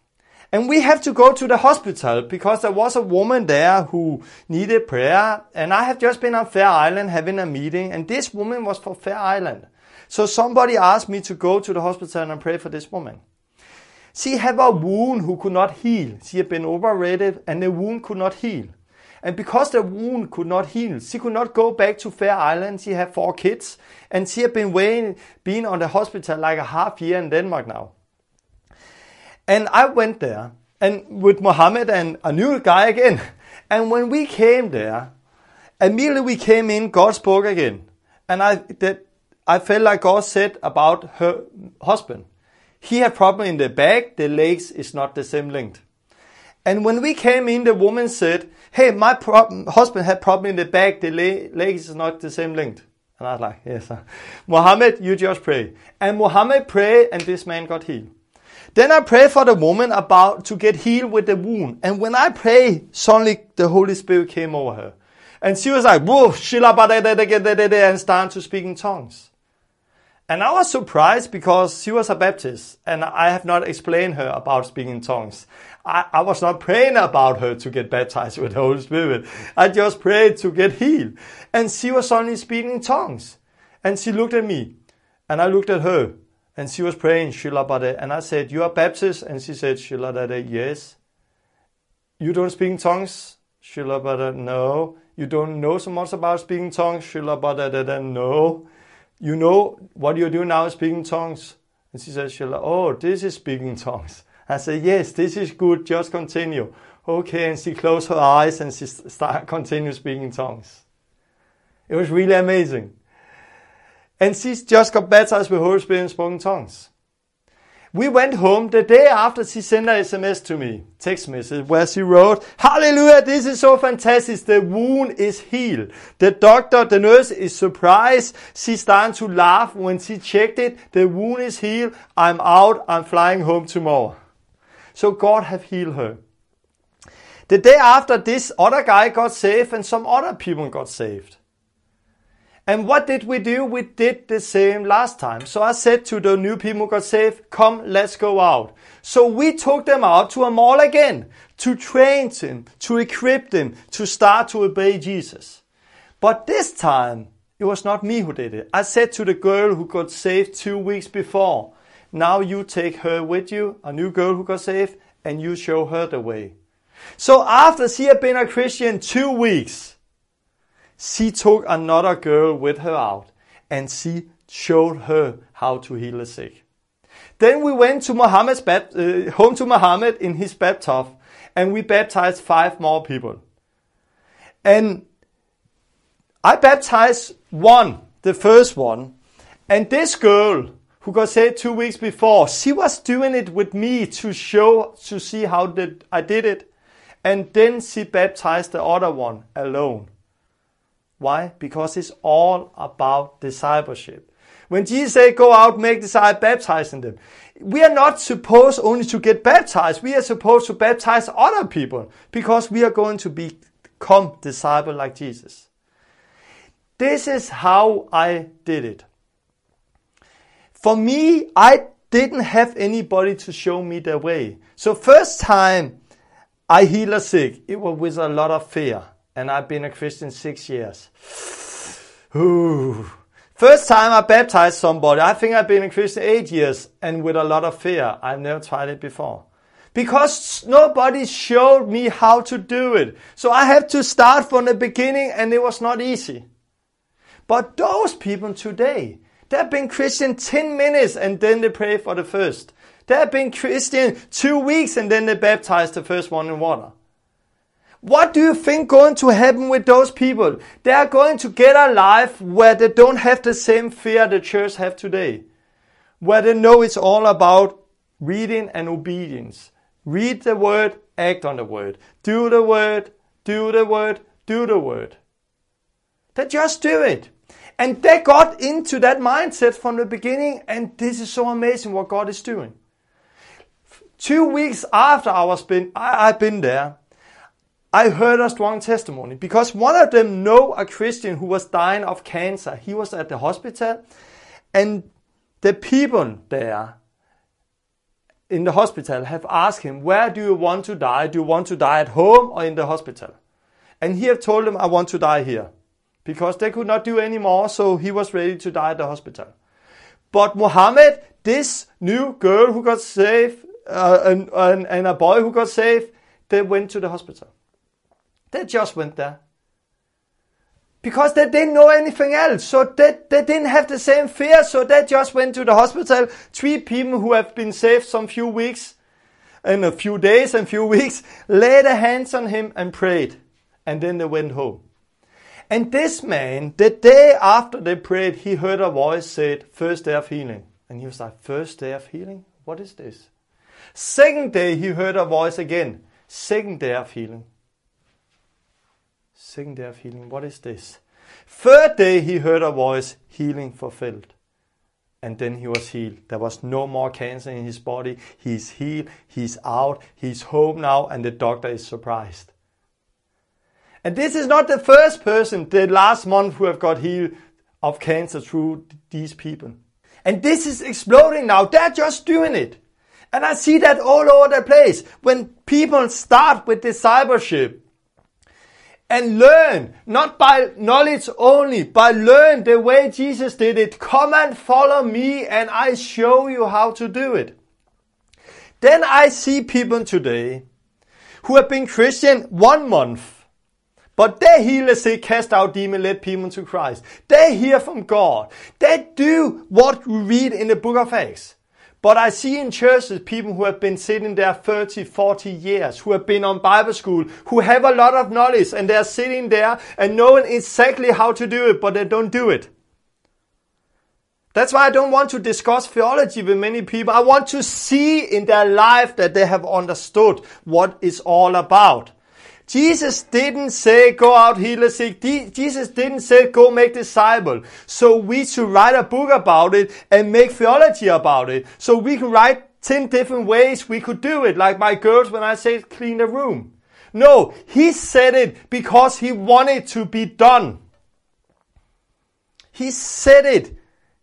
S1: And we have to go to the hospital because there was a woman there who needed prayer. And I have just been on Fair Island having a meeting. And this woman was from Fair Island. So somebody asked me to go to the hospital and pray for this woman. She had a wound who could not heal. She had been operated and the wound could not heal. And because the wound could not heal, she could not go back to Fair Island. She had four kids. And she had been waiting, been on the hospital like a half year in Denmark now. And I went there, and with Mohammed and a new guy again. And when we came there, immediately we came in, God spoke again. And I that I felt like God said about her husband. He had problem in the back, the legs is not the same length. And when we came in, the woman said, hey, my pro- husband had problem in the back, the le- legs is not the same length. And I was like, yes, sir. Mohammed, you just pray. And Mohammed prayed, and this man got healed. Then I pray for the woman about to get healed with the wound. And when I pray, suddenly the Holy Spirit came over her. And she was like, whoa, and started to speak in tongues. And I was surprised because she was a Baptist. And I have not explained her about speaking in tongues. I, I was not praying about her to get baptized with the Holy Spirit. I just prayed to get healed. And she was suddenly speaking in tongues. And she looked at me. And I looked at her. And she was praying, Shilabade. And I said, you are Baptist? And she said, Shilabade, yes. You don't speak in tongues? Shilabade, no. You don't know so much about speaking tongues? Shilabade, no. You know what you do now is speaking tongues? And she said, Shilabade, oh, this is speaking tongues. I said, yes, this is good. Just continue. Okay, and she closed her eyes and she started continue speaking tongues. It was really amazing. And she just got baptized with Holy Spirit and spoken tongues. We went home the day after. She sent an S M S to me, text message, where she wrote, hallelujah, this is so fantastic. The wound is healed. The doctor, the nurse is surprised. She started to laugh when she checked it. The wound is healed. I'm out. I'm flying home tomorrow. So God have healed her. The day after, this other guy got saved and some other people got saved. And what did we do? We did the same last time. So I said to the new people who got saved, come, let's go out. So we took them out to a mall again, to train them, to equip them, to start to obey Jesus. But this time, it was not me who did it. I said to the girl who got saved two weeks before, now you take her with you, a new girl who got saved, and you show her the way. So after she had been a Christian two weeks, she took another girl with her out and she showed her how to heal the sick. Then we went to Muhammad's bat- uh, home to Muhammad in his bathtub and we baptized five more people. And I baptized one, the first one, and this girl who got saved two weeks before, she was doing it with me to show, to see how did I did it. And then she baptized the other one alone. Why? Because it's all about discipleship. When Jesus said, go out, make disciples, baptizing them. We are not supposed only to get baptized. We are supposed to baptize other people because we are going to become disciples like Jesus. This is how I did it. For me, I didn't have anybody to show me the way. So first time I healed a sick, it was with a lot of fear. And I've been a Christian six years. Ooh. First time I baptized somebody, I think I've been a Christian eight years and with a lot of fear. I've never tried it before. Because nobody showed me how to do it. So I had to start from the beginning and it was not easy. But those people today, they've been Christian ten minutes and then they pray for the first. They've been Christian two weeks and then they baptize the first one in water. What do you think going to happen with those people? They are going to get a life where they don't have the same fear the church have today. Where they know it's all about reading and obedience. Read the word, act on the word. Do the word, do the word, do the word. They just do it. And they got into that mindset from the beginning, and this is so amazing what God is doing. Two weeks after I was been, I, I've been there, I heard a strong testimony because one of them know a Christian who was dying of cancer. He was at the hospital and the people there, in the hospital have asked him, where do you want to die? Do you want to die at home or in the hospital? And he have told them, I want to die here. Because they could not do any more, so he was ready to die at the hospital. But Muhammad, this new girl who got saved, uh, and, and, and a boy who got saved, they went to the hospital. They just went there. Because they didn't know anything else. So they, they didn't have the same fear. So they just went to the hospital. Three people who have been saved some few weeks, and a few days and few weeks, laid their hands on him and prayed. And then they went home. And this man, the day after they prayed, he heard a voice said, first day of healing. And he was like, first day of healing? What is this? Second day, he heard a voice again. Second day of healing. Second day of healing. What is this? Third day, he heard a voice, healing fulfilled. And then he was healed. There was no more cancer in his body. He's healed. He's out. He's home now. And the doctor is surprised. And this is not the first person the last month who have got healed of cancer through these people. And this is exploding now. They're just doing it. And I see that all over the place. When people start with discipleship and learn, not by knowledge only, but learn the way Jesus did it. Come and follow me and I show you how to do it. Then I see people today who have been Christian one month. But they heal the sick, cast out demons, lead people to Christ. They hear from God. They do what we read in the book of Acts. But I see in churches people who have been sitting there thirty, forty years, who have been on Bible school, who have a lot of knowledge, and they're sitting there and knowing exactly how to do it, but they don't do it. That's why I don't want to discuss theology with many people. I want to see in their life that they have understood what it's all about. Jesus didn't say, go out, heal the sick. Jesus didn't say, go make disciples. So we should write a book about it and make theology about it. So we can write ten different ways we could do it. Like my girls when I say clean the room. No, he said it because he wanted to be done. He said it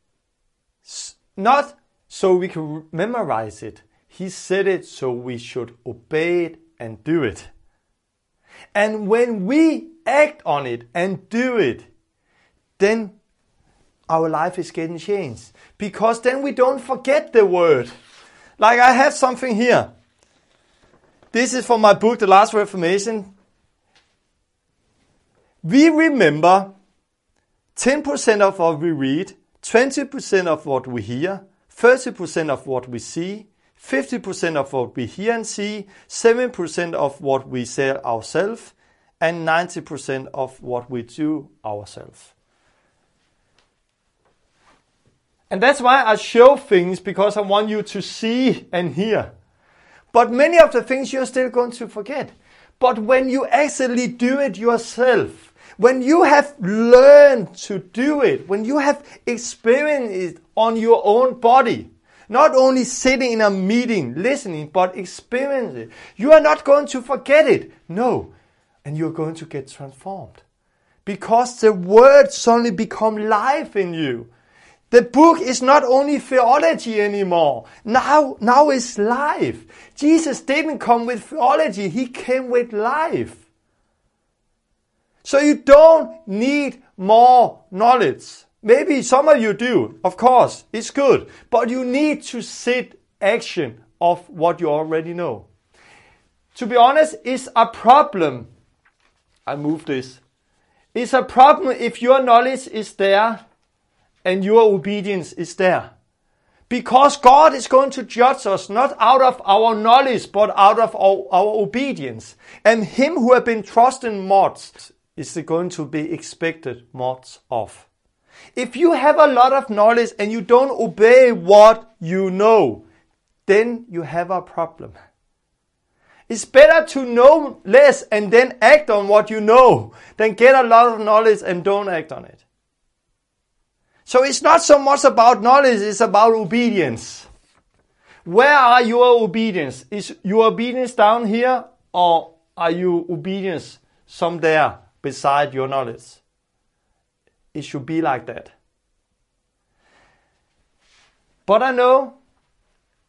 S1: not so we can memorize it. He said it so we should obey it and do it. And when we act on it and do it, then our life is getting changed. Because then we don't forget the word. Like I have something here. This is from my book, The Last Reformation. We remember ten percent of what we read, twenty percent of what we hear, thirty percent of what we see, fifty percent of what we hear and see, seven percent of what we say ourselves, and ninety percent of what we do ourselves. And that's why I show things, because I want you to see and hear. But many of the things you're still going to forget. But when you actually do it yourself, when you have learned to do it, when you have experienced it on your own body, not only sitting in a meeting, listening, but experience it. You are not going to forget it. No. And you're going to get transformed. Because the word suddenly become life in you. The book is not only theology anymore. Now, now it's life. Jesus didn't come with theology. He came with life. So you don't need more knowledge. Maybe some of you do, of course, it's good. But you need to sit action of what you already know. To be honest, it's a problem. I move this. It's a problem if your knowledge is there and your obedience is there. Because God is going to judge us not out of our knowledge, but out of our, our obedience. And him who have been trusting much is going to be expected much of. If you have a lot of knowledge and you don't obey what you know, then you have a problem. It's better to know less and then act on what you know than get a lot of knowledge and don't act on it. So it's not so much about knowledge, it's about obedience. Where are your obedience? Is your obedience down here, or are you obedience somewhere beside your knowledge? It should be like that. But I know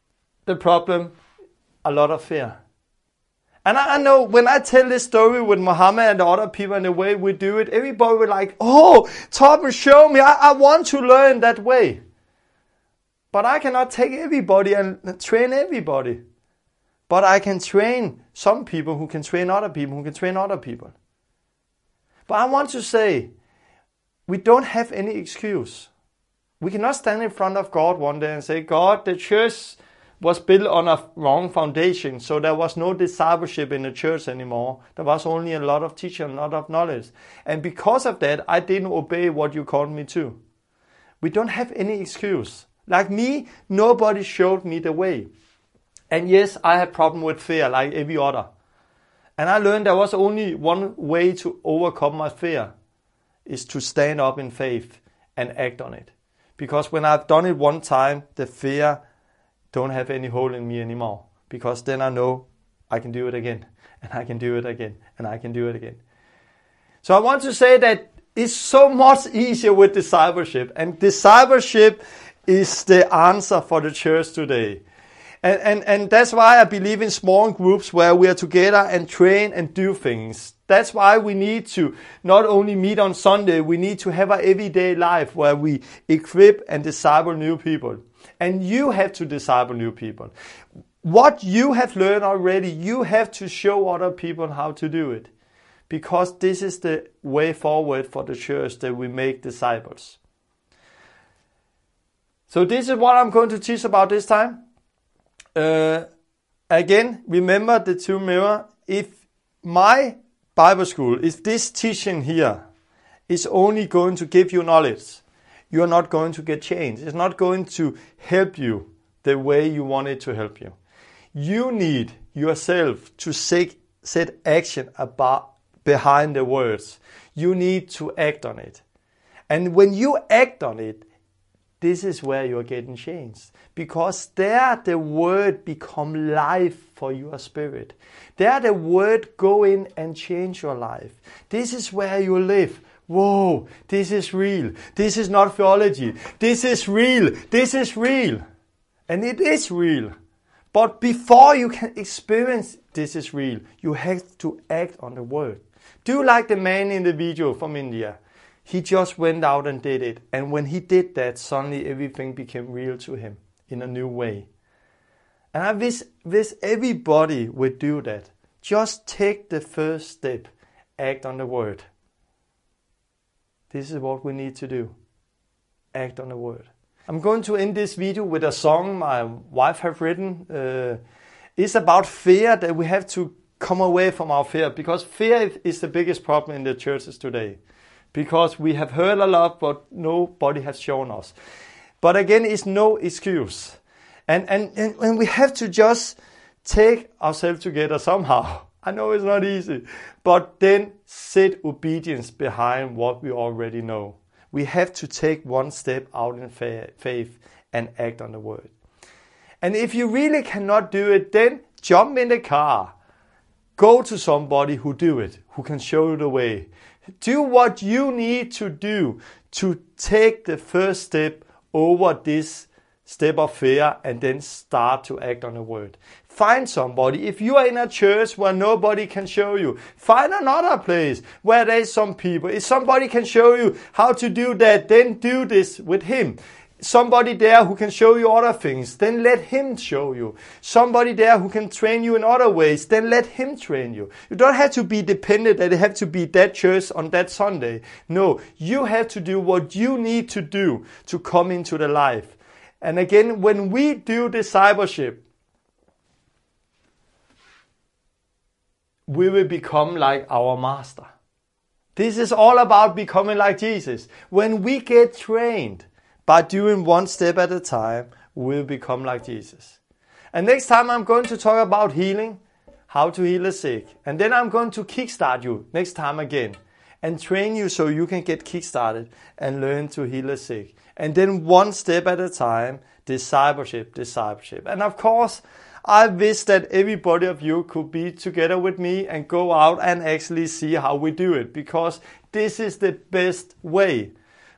S1: the problem? A lot of fear. And I know when I tell this story with Muhammad and the other people and the way we do it, everybody will like, oh, Torben, show me. I, I want to learn that way. But I cannot take everybody and train everybody. But I can train some people who can train other people who can train other people. But I want to say, we don't have any excuse. We cannot stand in front of God one day and say, God, the church was built on a wrong foundation, so there was no discipleship in the church anymore. There was only a lot of teaching, a lot of knowledge. And because of that, I didn't obey what you called me to. We don't have any excuse. Like me, nobody showed me the way. And yes, I had problem with fear like every other. And I learned there was only one way to overcome my fear, is to stand up in faith and act on it. Because when I've done it one time, the fear don't have any hold in me anymore. Because then I know I can do it again, and I can do it again, and I can do it again. So I want to say that it's so much easier with discipleship. And discipleship is the answer for the church today. And, and, and that's why I believe in small groups where we are together and train and do things. That's why we need to not only meet on Sunday, we need to have an everyday life where we equip and disciple new people. And you have to disciple new people. What you have learned already, you have to show other people how to do it. Because this is the way forward for the church, that we make disciples. So this is what I'm going to teach about this time. Uh, again, remember the two mirror. If my Bible school, if this teaching here is only going to give you knowledge, you're not going to get change. It's not going to help you the way you want it to help you. You need yourself to set, set action about, behind the words. You need to act on it. And when you act on it, this is where you're getting changed. Because there the word become life for your spirit. There the word go in and change your life. This is where you live. Whoa, this is real. This is not theology. This is real. This is real. And it is real. But before you can experience this is real, you have to act on the word. Do like the man in the video from India. He just went out and did it. And when he did that, suddenly everything became real to him in a new way. And I wish, wish everybody would do that. Just take the first step. Act on the word. This is what we need to do. Act on the word. I'm going to end this video with a song my wife have written. Uh, it's about fear, that we have to come away from our fear. Because fear is the biggest problem in the churches today. Because we have heard a lot, but nobody has shown us. But again, it's no excuse. And, and, and, and we have to just take ourselves together somehow. I know it's not easy. But then set obedience behind what we already know. We have to take one step out in faith and act on the word. And if you really cannot do it, then jump in the car. Go to somebody who do it, who can show you the way. Do what you need to do to take the first step over this step of fear and then start to act on the word. Find somebody. If you are in a church where nobody can show you, find another place where there's some people. If somebody can show you how to do that, then do this with him. Somebody there who can show you other things, then let him show you. Somebody there who can train you in other ways, then let him train you. You don't have to be dependent that it have to be that church on that Sunday. No, you have to do what you need to do to come into the life. And again, when we do discipleship, we will become like our master. This is all about becoming like Jesus. When we get trained, by doing one step at a time, we'll become like Jesus. And next time I'm going to talk about healing, how to heal the sick. And then I'm going to kickstart you next time again and train you so you can get kickstarted and learn to heal the sick. And then one step at a time, discipleship, discipleship. And of course, I wish that everybody of you could be together with me and go out and actually see how we do it, because this is the best way.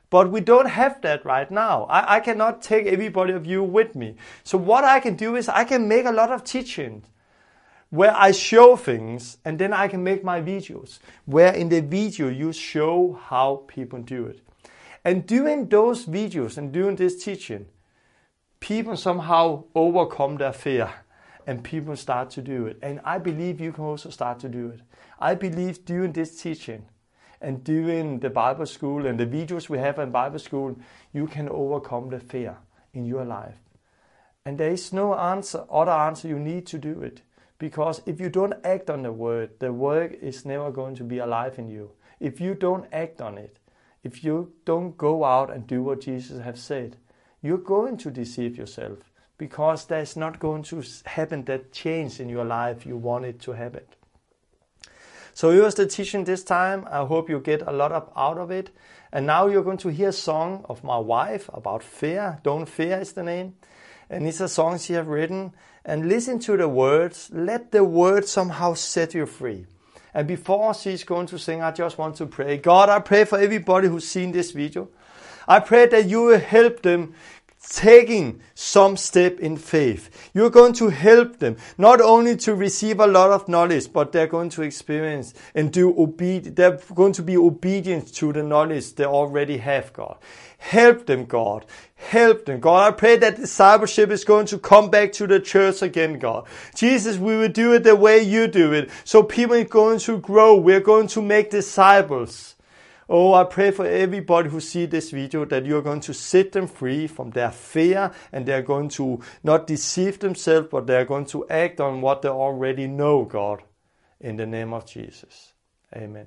S1: But we don't have that right now. I, I cannot take everybody of you with me. So what I can do is I can make a lot of teachings where I show things, and then I can make my videos where in the video you show how people do it. And doing those videos and doing this teaching, people somehow overcome their fear and people start to do it. And I believe you can also start to do it. I believe doing this teaching and doing the Bible school and the videos we have in Bible school, you can overcome the fear in your life. And there is no answer, other answer. You need to do it. Because if you don't act on the word, the word is never going to be alive in you. If you don't act on it, if you don't go out and do what Jesus has said, you're going to deceive yourself. Because there's not going to happen that change in your life you want it to happen. So here's the teaching this time. I hope you get a lot of out of it. And now you're going to hear a song of my wife about fear. Don't Fear is the name. And it's a song she have written. And listen to the words. Let the words somehow set you free. And before she's going to sing, I just want to pray. God, I pray for everybody who's seen this video. I pray that you will help them taking some step in faith. You're going to help them not only to receive a lot of knowledge, but they're going to experience and do obedience. They're going to be obedient to the knowledge they already have, God. Help them, God. Help them, God. I pray that discipleship is going to come back to the church again, God. Jesus, we will do it the way you do it. So people are going to grow. We're going to make disciples. Oh, I pray for everybody who sees this video that you're going to set them free from their fear and they're going to not deceive themselves, but they're going to act on what they already know, God. In the name of Jesus. Amen.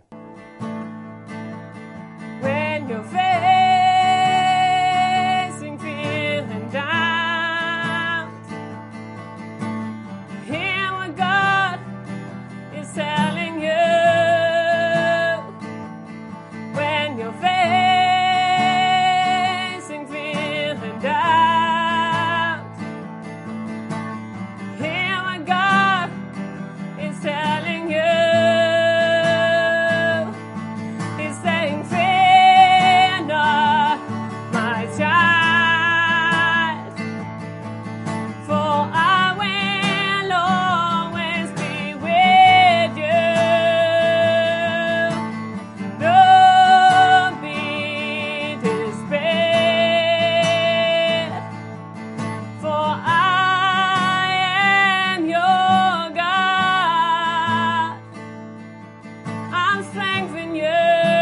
S2: When you're facing fear and doubt, hear what God is telling you. When you're facing fear and doubt, hear what God is telling you. He's saying, fear not, my child, for I will always be with you. Don't be despaired, for I am your God. I'm strengthening you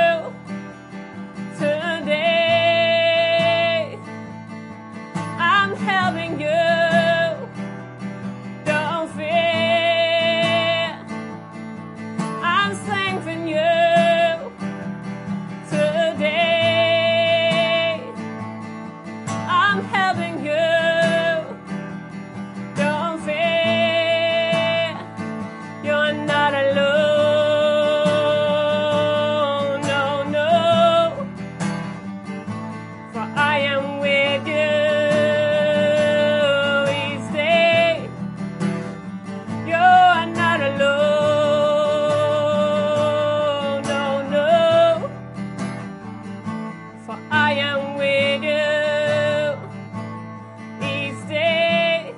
S2: today. I'm helping you. Don't fear. I'm strengthening you today. I'm helping you. Don't fear. You're not alone. No, no. For I am with you each day. You're not alone. No, no. For I am with you each day.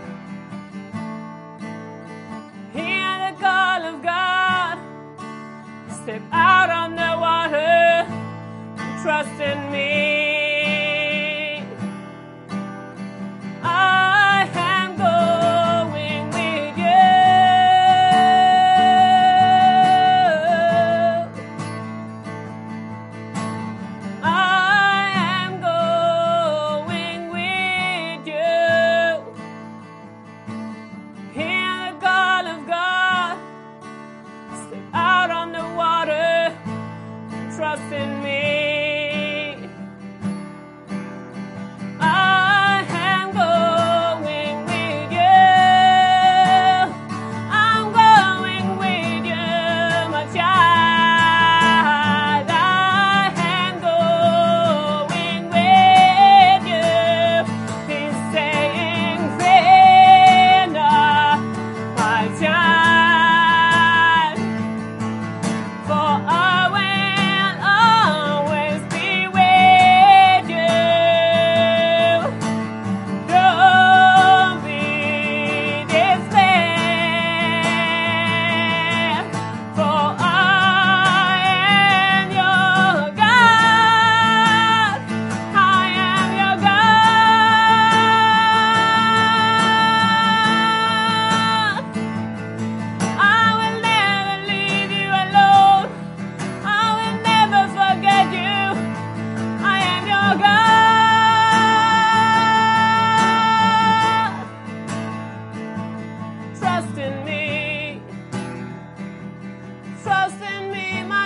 S2: Hear the call of God. Step out on the water. Trust in me. I am going with you. I am going with you. Hear the call of God. Step out on the water. Trust in me.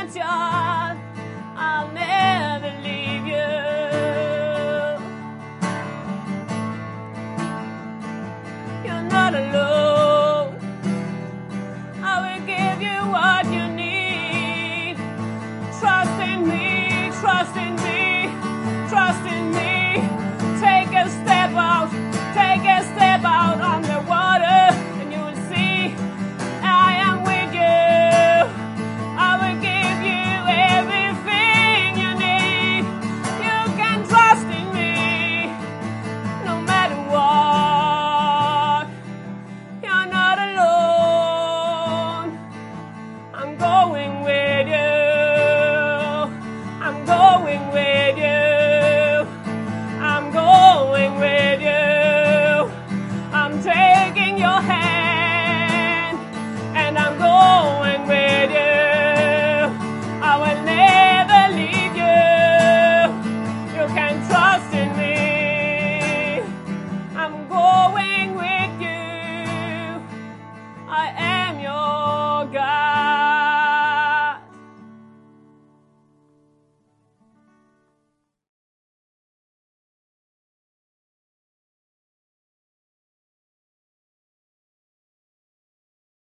S2: joy.